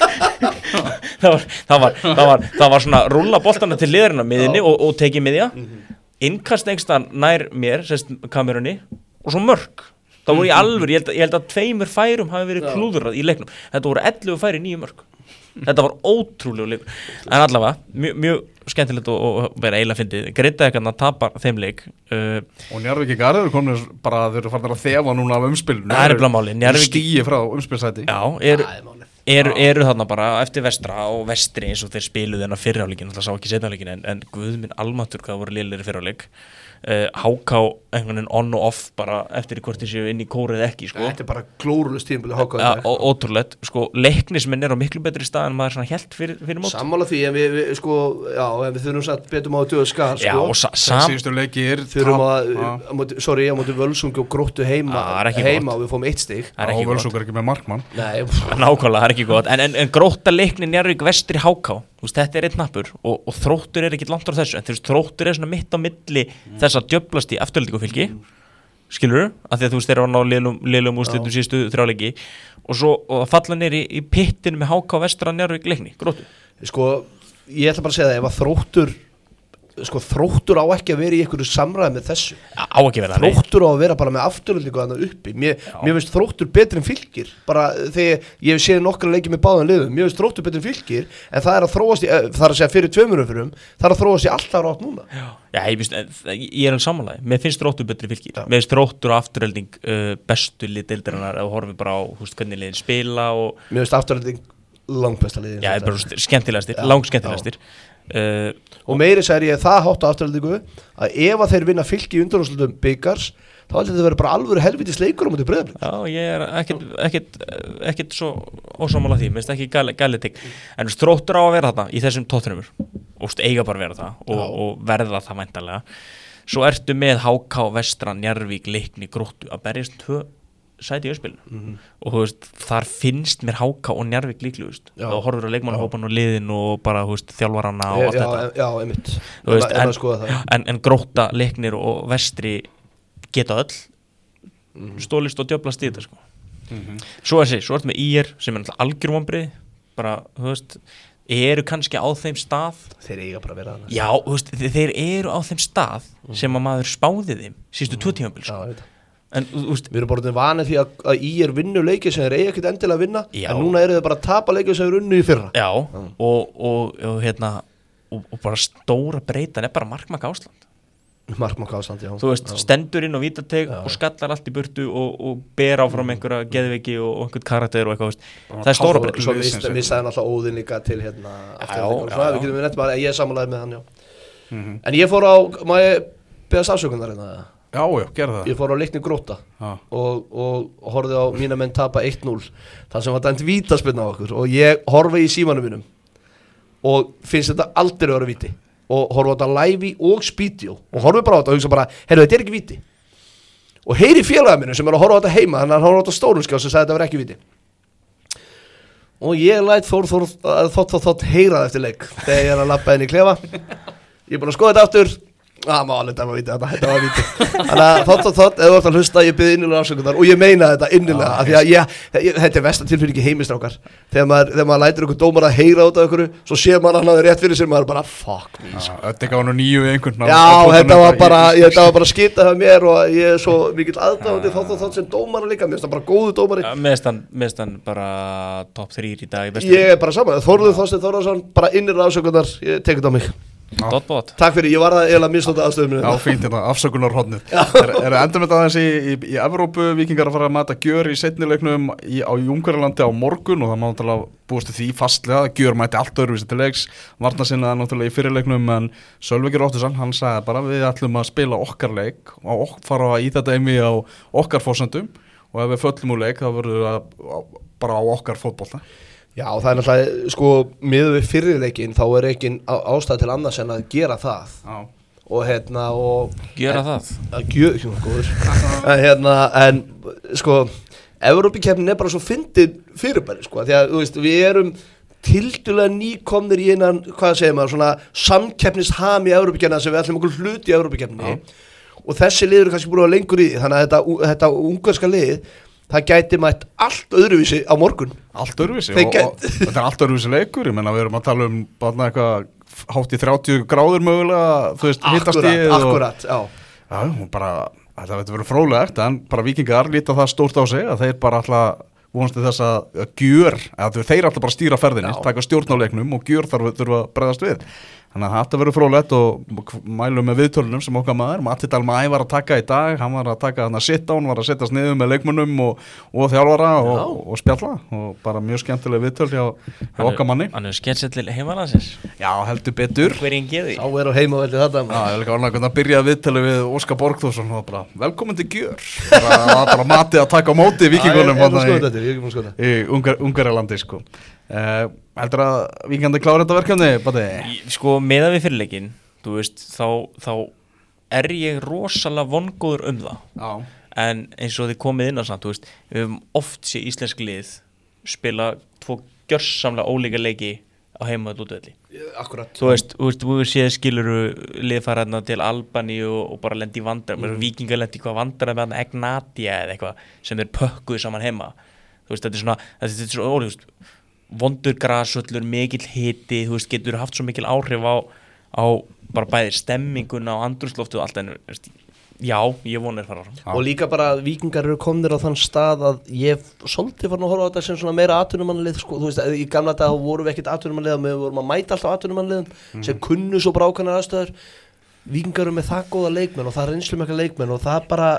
þannig. það var svona rúlla boltana til liðurinn á miðjunni og tekið miðja. Innkast einhverstaðar nær mér, kamerunni, og svo mörk. Það voru í alvöru, ég held að 2 færum hafi verið klúðurrað í leiknum. Þetta voru 11 færi 9 mörk. Þetta var ótrúlega leikur. En allavega, mjög skemmtilegt og vera eiginlega fyndið. Grindavík tapar þeim leik. Og Njarðvíkingar eru komin bara, þeir eru farin að þefa núna af umspilinu. Það er máli. Stíi frá umspilsæti. Já, eru þarna bara eftir vestra og vestri eins og þeir spiluðu þennan fyrrháleikin, alltaf sá ekki seinháleikin en guð minn almatur hvað voru lélegir fyrrháleik. HK einhvern veginn on og off bara eftir hvort þið séu inn í kórið ekki, sko. Þetta er bara glórulust tímabili HK. Ótrúlegt, sko, leiknismenn er á miklu betri stað en maður svona hélt fyrir mót. Sammála því, en við sko, en við þurfum satt betum á að döða skar, sko. Já, og síðustu leikir þurfum á móti Völsung og Gróttu heima og við fóum 1 stig. Völsung er ekki með markmann. Nei, nákvæmlega, það er ekki gott. En Grótta leikni Njarðvík Vestri HK. Þetta er einn nappur og Þróttur er ekki langt á þessu, en Þróttur er svona mitt á milli þess að djöflast í afturheldingu Fylki, skilurðu, af því að þú veist þeir eru að ná lélum úrslitum síðustu 3 leiki og falla niður í pittinu með HK Vestra Njarðvík leikni, Gróttu. Sko, ég ætla bara að segja það, ef að Þróttur á ekki að vera í einhverju samræði með þessu. Á ekki vera það. Þróttur á að vera bara með afturhaldingu þarna uppi. Mér finnst Þróttur betri en Fylkir. Bara þegar ég hef séð nokkra leiki með báðan liðum, mér finnst Þróttur betri en Fylkir, en það er að þróast það er að segja fyrir 2 umferðum, það er að þróast í alltaf rátt núna. Já, ég er alveg sammála. Mér finnst Þróttur betri en Fylkir. Mér finnst Þróttur og afturhalding bestu lið deildarinnar ef þú horfir bara á hvernig liðin spila og mér finnst afturhalding langbesta liðin. Já, bara skemmtilegastir, langskemmtilegastir. Og meiri segir ég það hátt á afturhaldingu að ef að þeir vinna Fylki í undanúrslitum bikars þá heldur þetta að vera bara alvöru helvítis leikur á móti Breiðablik. Já, ég er ekkert svo ósammála því, minnst ekki gæli tigg. En Þróttur á að vera þarna í þessum tóttunumur og eiga bara að vera það og verða það væntanlega. Svo ertu með HK Vestra Njarðvík Leikni Gróttu að berjast 2 sæti í auðspilinu og þú veist, þar finnst mér HK og Njarðvík líklu, þá horfur á leikmannahópan og liðin og bara, þú veist, þjálfarana og allt þetta. Já, einmitt. En Grótta, Leiknir og Vestri geta öll stólist og djöflast í þetta, sko. Svo ertu með IR sem er náttúrulega algjör vonbrigði, bara, þú veist, eru kannski á þeim stað. Þeir eiga bara að vera þarna. Já, þú veist, þeir eru á þeim stað sem að maður spáði þeim sístu 2 tímabil, Já, sko. ég veit það. En, þú veist, Við erum bara vanið því að IR vinnu leiki sem þeir eiga ekkert endilega að vinna, Já. en núna eru þeir bara að tapa leiki sem þeir unnu í fyrra. já, og hérna, og bara stóra breytan bara Mark Ásland. Markmann Ásland, já. Þú veist, stendur inn á vítateg og skallar allt í burtu og ber áfram einhverja geðveiki og einhvern karakter og eitthvað, veist. Það er stóra breytan. Svo missaði hann alltaf Óðinn líka til hérna eftirleikur og svona, við getum við nefnt bara, ég er samanlega með hann, já. En ég fór á, má ég beðast afsökunar hérna? Já, gerðu það. Ég fór á leikni Grótta og horfði á mína menn tapa 1-0 þar sem var dæmt vítaspyrna á okkur og ég horfi í símanum mínum og finnst þetta aldrei að vera víti og horfi á þetta live og speedio og horfi bara á þetta og hugsa bara, heyrðu, þetta er ekki víti og heyri félaga mínum sem er að horfa á þetta heima, þannig að hann horfa á þetta stórumskjá sem sagði þetta var ekki víti og ég læt þótt heyra það eftir leik þegar ég er að labba inn í klefa ég er búin að skoða þetta aftur má alveg þetta var víti þannig að þótt ef þú ert að hlusta ég byrði innilega afsökunar og ég meina þetta innilega af því að þetta er vestatilfinningi heimistrákar þegar maður lætur ykkur dómar að heyra út af ykkur svo sér maður hann að það rétt fyrir sér maður bara fuck me Þetta gaf hann 9 einhvern þetta var bara skitað af mér og ég er svo mikill aðdáðandi þótt sem dómar líka mér finnst það bara góðu dómari Mér finnst hann bara top 3 í dag í bestu ég er bara saman Þórður Þorsteinn Þórðarsson bara innilega afsökunar ég tek þetta á mig Takk fyrir, ég var það eiginlega misnóta aðstöðum Já, fínt hérna, afsökunarhornið Er endur með það aðeins í Evrópu Víkingar að fara að mæta Gjör í seinni leiknum á Ungverjalandi á morgun og það má náttúrulega búast því fastlega Gjör mæti allt öðruvísi til leiks varna sinna náttúrulega í fyrirleiknum en Sölvi Róttursson, hann sagði bara við ætlum að spila okkar leik og fara í þetta einmi á okkar forsendum og ef við föllum úr leik þá verður það bara á okkar fótbolta Já, það er náttúrulega, sko, miðað við fyrirleikin þá er ekki ástæð til annars en að gera það Já. og Gera það en sko Evrópukeppnin er bara svo fyndin fyrirbæri, sko, því að, þú veist, við erum tildulega nýkomnir í einan, hvað segir maður, svona samkeppnisham í Evrópukeppnina sem við ætlum okkur hlut í Evrópukeppninni og þessi lið eru kannski búin að lengur í þannig að þetta ungverska lið það gæti mætt allt öðruvísi á morgun Allt öðruvísi og þetta er allt öðruvísi leikur ég menna við erum að tala bara eitthvað hátt í 30 gráður mögulega þú veist hittastíð Akkurat, já og bara þetta verður fróðlegt en bara Víkingar líta það stórt á sig að þeir bara alltaf vonast þess að Gjör að þeir alltaf bara stýra ferðinni taka stjórn á leiknum og Gjör þurfa að bregðast við þannig að þetta verður fróðlegt og mælum með viðtölunum sem okkar maður Matti Dalmæ var að taka í dag hann var að taka hann að sit-down var að setjast niður með leikmönnum og þjálfara og spjalla og bara mjög skemmtileg viðtöl hjá okkar manni Hann er skemmtileg heimalandsins Já, heldur betur Hverjum geði Sá er á heimavelli þetta Já, ég er líka ánægð að byrja viðtölu við Óskar Borgþórsson og bara velkomin til Gjör bara Matti að taka á móti Víkingunum í Ungverjalandi sko heldur að Víkingarnir klára þetta verkefni Bati? Sko meðan við fyrirleikin þú veist þá er ég rosalega vongóður það Já. en eins og þið komið inn á samt þú veist við höfum oft séð íslensk lið spila 2 gjörsamlega ólíka leiki á heimaðu útvelli Akkurat þú veist við séð skiluru liðfæraðna til Albani og bara lendi í vandræðum Víkingar lendi hvað vandræðum með Egnatia eða eitthvað sem þeir pökkuðu saman heima þú veist þetta er svona ólíkt vondur grasvöllur, mikill hiti þú veist, getur haft svo mikil áhrif á bara bæðir stemminguna og andrúmsloftu og allt en já, ég vona þér fara áfram og líka bara að Víkingar eru komnir á þann stað að ég svolítið farin að horfa á þetta sem svona meira atvinnumannalið sko, þú veist, í gamla dag vorum við ekkert atvinnumannalið við vorum að mæta alltaf atvinnumannaliðum sem kunnu svo bara ákveðnar aðstöður Víkingar eru með það góða leikmenn og það er reynslumikla leikmenn og það bara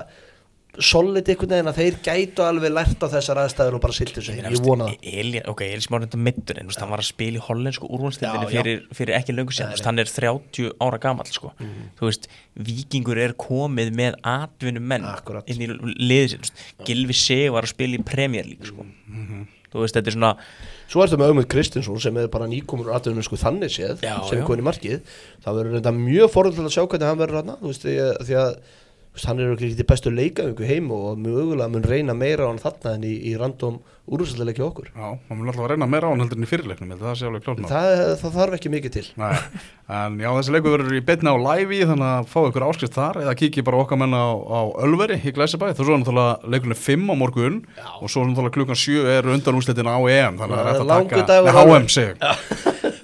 solid einhvern veginn að þeir gætu alveg lært á þessar aðstæður og bara siltu sig ég vona Elís Már þetta middur en hann var að spila í hollensku úrvalsdeildinni fyrir ekki löngu síðan hann er 30 ára gamall sko. Þú veist, Víkingur er komið með atvinnumenn inn í liðið Gylfi Sig var að spila í Premier League sko. Þú veist, þetta er svona Svo ertu með Ögmund Kristinsson sem er bara nýkomur atvinnum sko þannig séð sem komið í markið það verður reynda mjög forðulegt að sjá hvernig hann verður þarna þú veist, því að hann er ekki bestu leikaðingu heim og mögulega mun reyna meira á hann þarna en í random úrvalsleiki okkur Já, hann mun alltaf að reyna meira á hann heldur en í fyrirleiknum það sé alveg klart það þarf ekki mikið til Nei, en já, þessi leikur verður í beinni á live þannig að fá ykkur áskrift þar eða kíkja bara okkar menn á Ölveri í Glæsibæ þá svo er náttúrulega leikurinn 5 á morgun og svo náttúrulega klukkan 7 er undanúrslitin á EM þannig að það er hægt að taka HM sig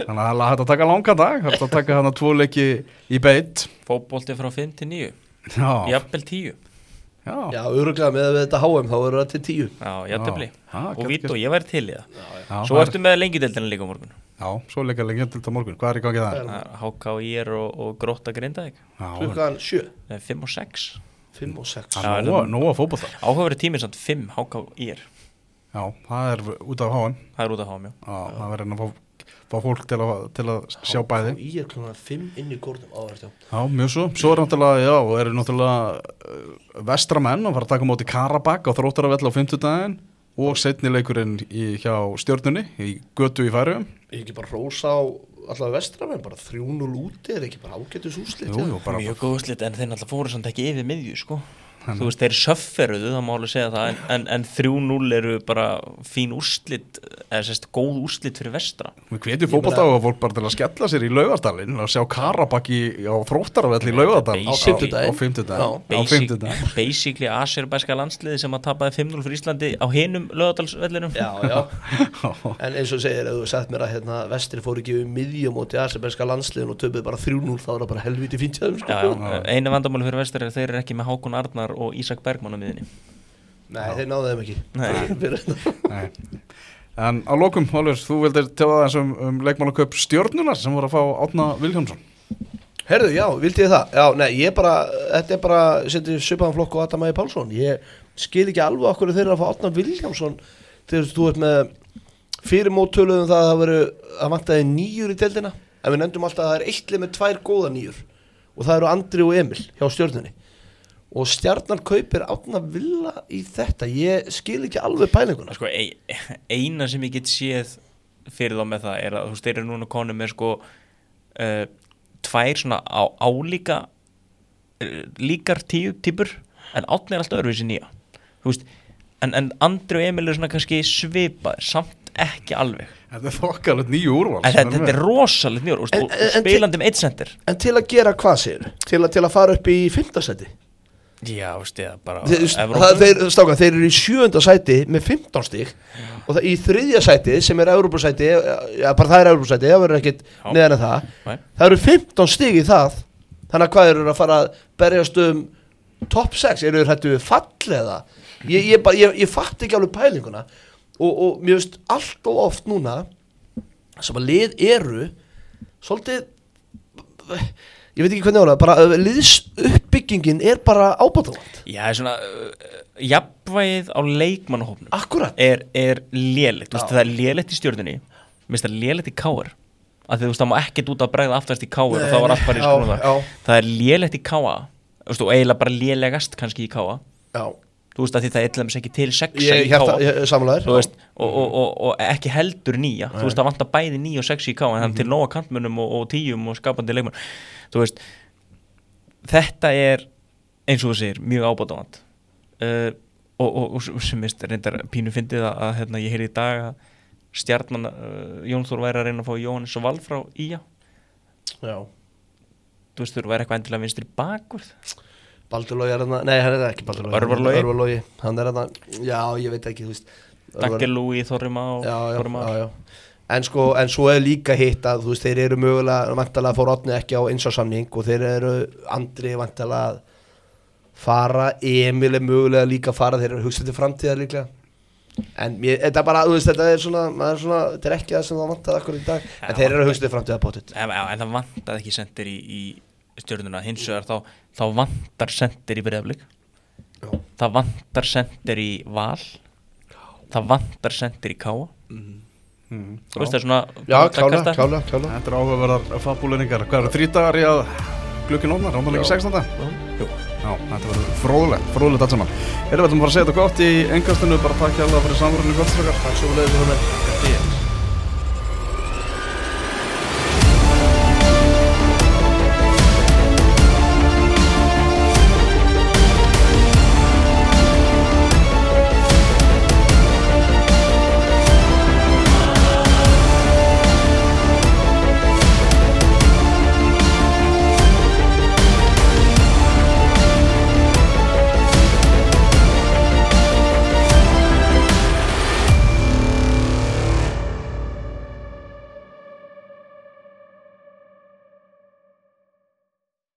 Þannig að það er hægt að taka langa dag, hægt að taka hana 2 leiki í beitt. Fótbolti frá 5 til 9, Já, jafnvel 10. Já, öruglega með þetta HM þá verður það til 10. Já, jafntefli. Já, Og vitt og ég væri til í það. Já, Svo ertu með lengjudeildina líka á morgun. Já, svo leika lengi til þetta morgun. Hvað er í gangi það? Það er HK, IR og Grótta Grindavík. Klukkan 7, 5 og 6. 5 og 6. Já, Nóa fótbolta. Áhugaverið tíminn samt 5 HK, IR. Já, það er út af HM. Það er út af HM, já. Já, það verður að fá fólk til að sjá bæði. Í er klukkan 5 inn í kórnum áverðjá. Já, mjög svo. Svo er náttúrulega, já, og eru náttúrulega vestramenn og fara að taka móti Karabakk á Þróttaravell á 50 daginn og seinni leikurinn hjá Stjörnunni í götu í Færeyjum. Ég ekki bara hrósa á allavega vestramenn, bara 3-0 úti, er ekki bara ágætis úrslit? Jú, bara Mjög góð úrslit, en þeir náttúrulega fóru samt ekki yfir miðju, sko. Þú veist, þeir söfferuðu, það má alveg segja það, en 3-0 eru bara fín úrslit, eða sérst góð úrslit fyrir vestra. Við hvetjum fótbolta og fólk bara til að skella sér í Laugardalinn og sjá Karabakk á Þróttaravell í Laugardal á 50 daginn. Basically Aserbæska landsliði sem að tapaði 5-0 fyrir Íslandi á hinum Laugardalsvellinum. Já. En eins og segir, ef þú sagt mér að vestri fór ekki við miðjum móti Aserbæska landsliðin og töpuð bara 3-0, þá er það bara helviti fínt hjá þeim, sko. Já, einu vandamáli fyrir vestri er þeir eru ekki með Hákon Arnar og Ísak Bergmann á miðinni. Nei, þeir náðu þeim ekki. Nei. En á lokum, Oliver, þú vildir tjáða þess leikmannakaup Stjörnunar sem voru að fá Árna Vilhjálmsson. Herðu, já, vildi ég það? Já, nei, þetta er bara setið svipaðan flokk og Adam Ægir Pálsson. Ég skil ekki alveg okkur þeirra að fá Árna Vilhjálmsson þegar þú ert með fyrir móttöluðum það að vantaði 9 í deildina, en við nefndum alltaf að það er 1 lið með 2 góða 9 og það eru Andri og Emil hjá Stjörnunni. Og Stjarnan kaupir Árna Villa í þetta. Ég skil ekki alveg pælinguna. Sko, eina sem ég get séð fyrir þá með það er að þú veist, þeir eru núna konum með sko 2 svona álíka líkar típur, en Árni er alltaf öðruvísi 9. Þú veist, en Andri og Emil eru svona kannski svipaðir, samt ekki alveg. Þetta er þokkalegt 9 úrval. Þetta er rosalegt 9 úrval og spilandi með 1 center. En til að gera hvað sér? Til að fara upp í 5. sæti? Já, veist ég, bara þeir eru í 7. sæti með 15 stig og það í 3. sæti sem er Evrópusæti, bara það er Evrópusæti, það verður ekkit neðan en það. Það eru 15 stig í það, þannig að hvað eru að fara að berjast top 6, eru þeir hættu við fall eða? Ég fatt ekki alveg pælinguna og mér veist allt og oft núna sem að lið eru svolítið, ég veit ekki hvernig ára, bara liðsuppbyggingin er bara ábótavant. Já, svona jafnvægið á leikmannahópnum. Akkurat. Er lélegt, það er lélegt í Stjörnunni, minnst það er lélegt í KR, af því þú veist það má ekkert út að bregða aftast í KR og það var allt bara í skonum þar. Það er lélegt í KA, og eiginlega bara lélegast kannski í KA. Já. Þú veist að því það er ekki til 6 í KA. Sammálaður. Þú veist, og ekki heldur 9. Þú veist það vantar bæði 9 og 6 í KA, en það er til nóga kantmönnum og 10 og skapandi leikmenn. Þú veist, þetta er eins og þú segir mjög ábótavant og sem veist reyndar pínu fyndið að ég heyrði í dag að Stjarnan Jón Þór væri að reyna að fá Jóhannes og Val frá IA. Já. Þú veist, þú væri eitthvað endilega vinstri bakvörð. Baldur Logi er nei, hann er ekki Baldur Logi. Örvar Logi, hann er já, ég veit ekki, þú veist. Daggelúi, Þorrimá. Já. En svo er líka hitt að þú veist, þeir eru mögulega vantalega fór Árni ekki á einsársamning og þeir eru Andri vantalega að fara, Emil er mögulega líka að fara, þeir eru hugsað til framtíðar líklega. En þetta er bara, þú veist, þetta er svona, þetta er ekki það sem það vantaði akkur í dag, en þeir eru hugsað til framtíðar pottet. En það vantaði ekki sendir í Stjörnuna, hins vegar þá vantar sendir í Breiðablik, það vantar sendir í Val, það vantar sendir í Káa. Þú veist það er svona. Já, klála. Þetta er áhugaverðar fabúleringar. Hvað eru 3 dagar í að glukkin opnar? Rándar ekki 16. Jú. Já, þetta verður fróðlegt allt saman. Við ætlum bara að segja þetta gott í engastunum, bara takk hjá alla fyrir samverðinu gott strákar. Takk svo fyrir þetta.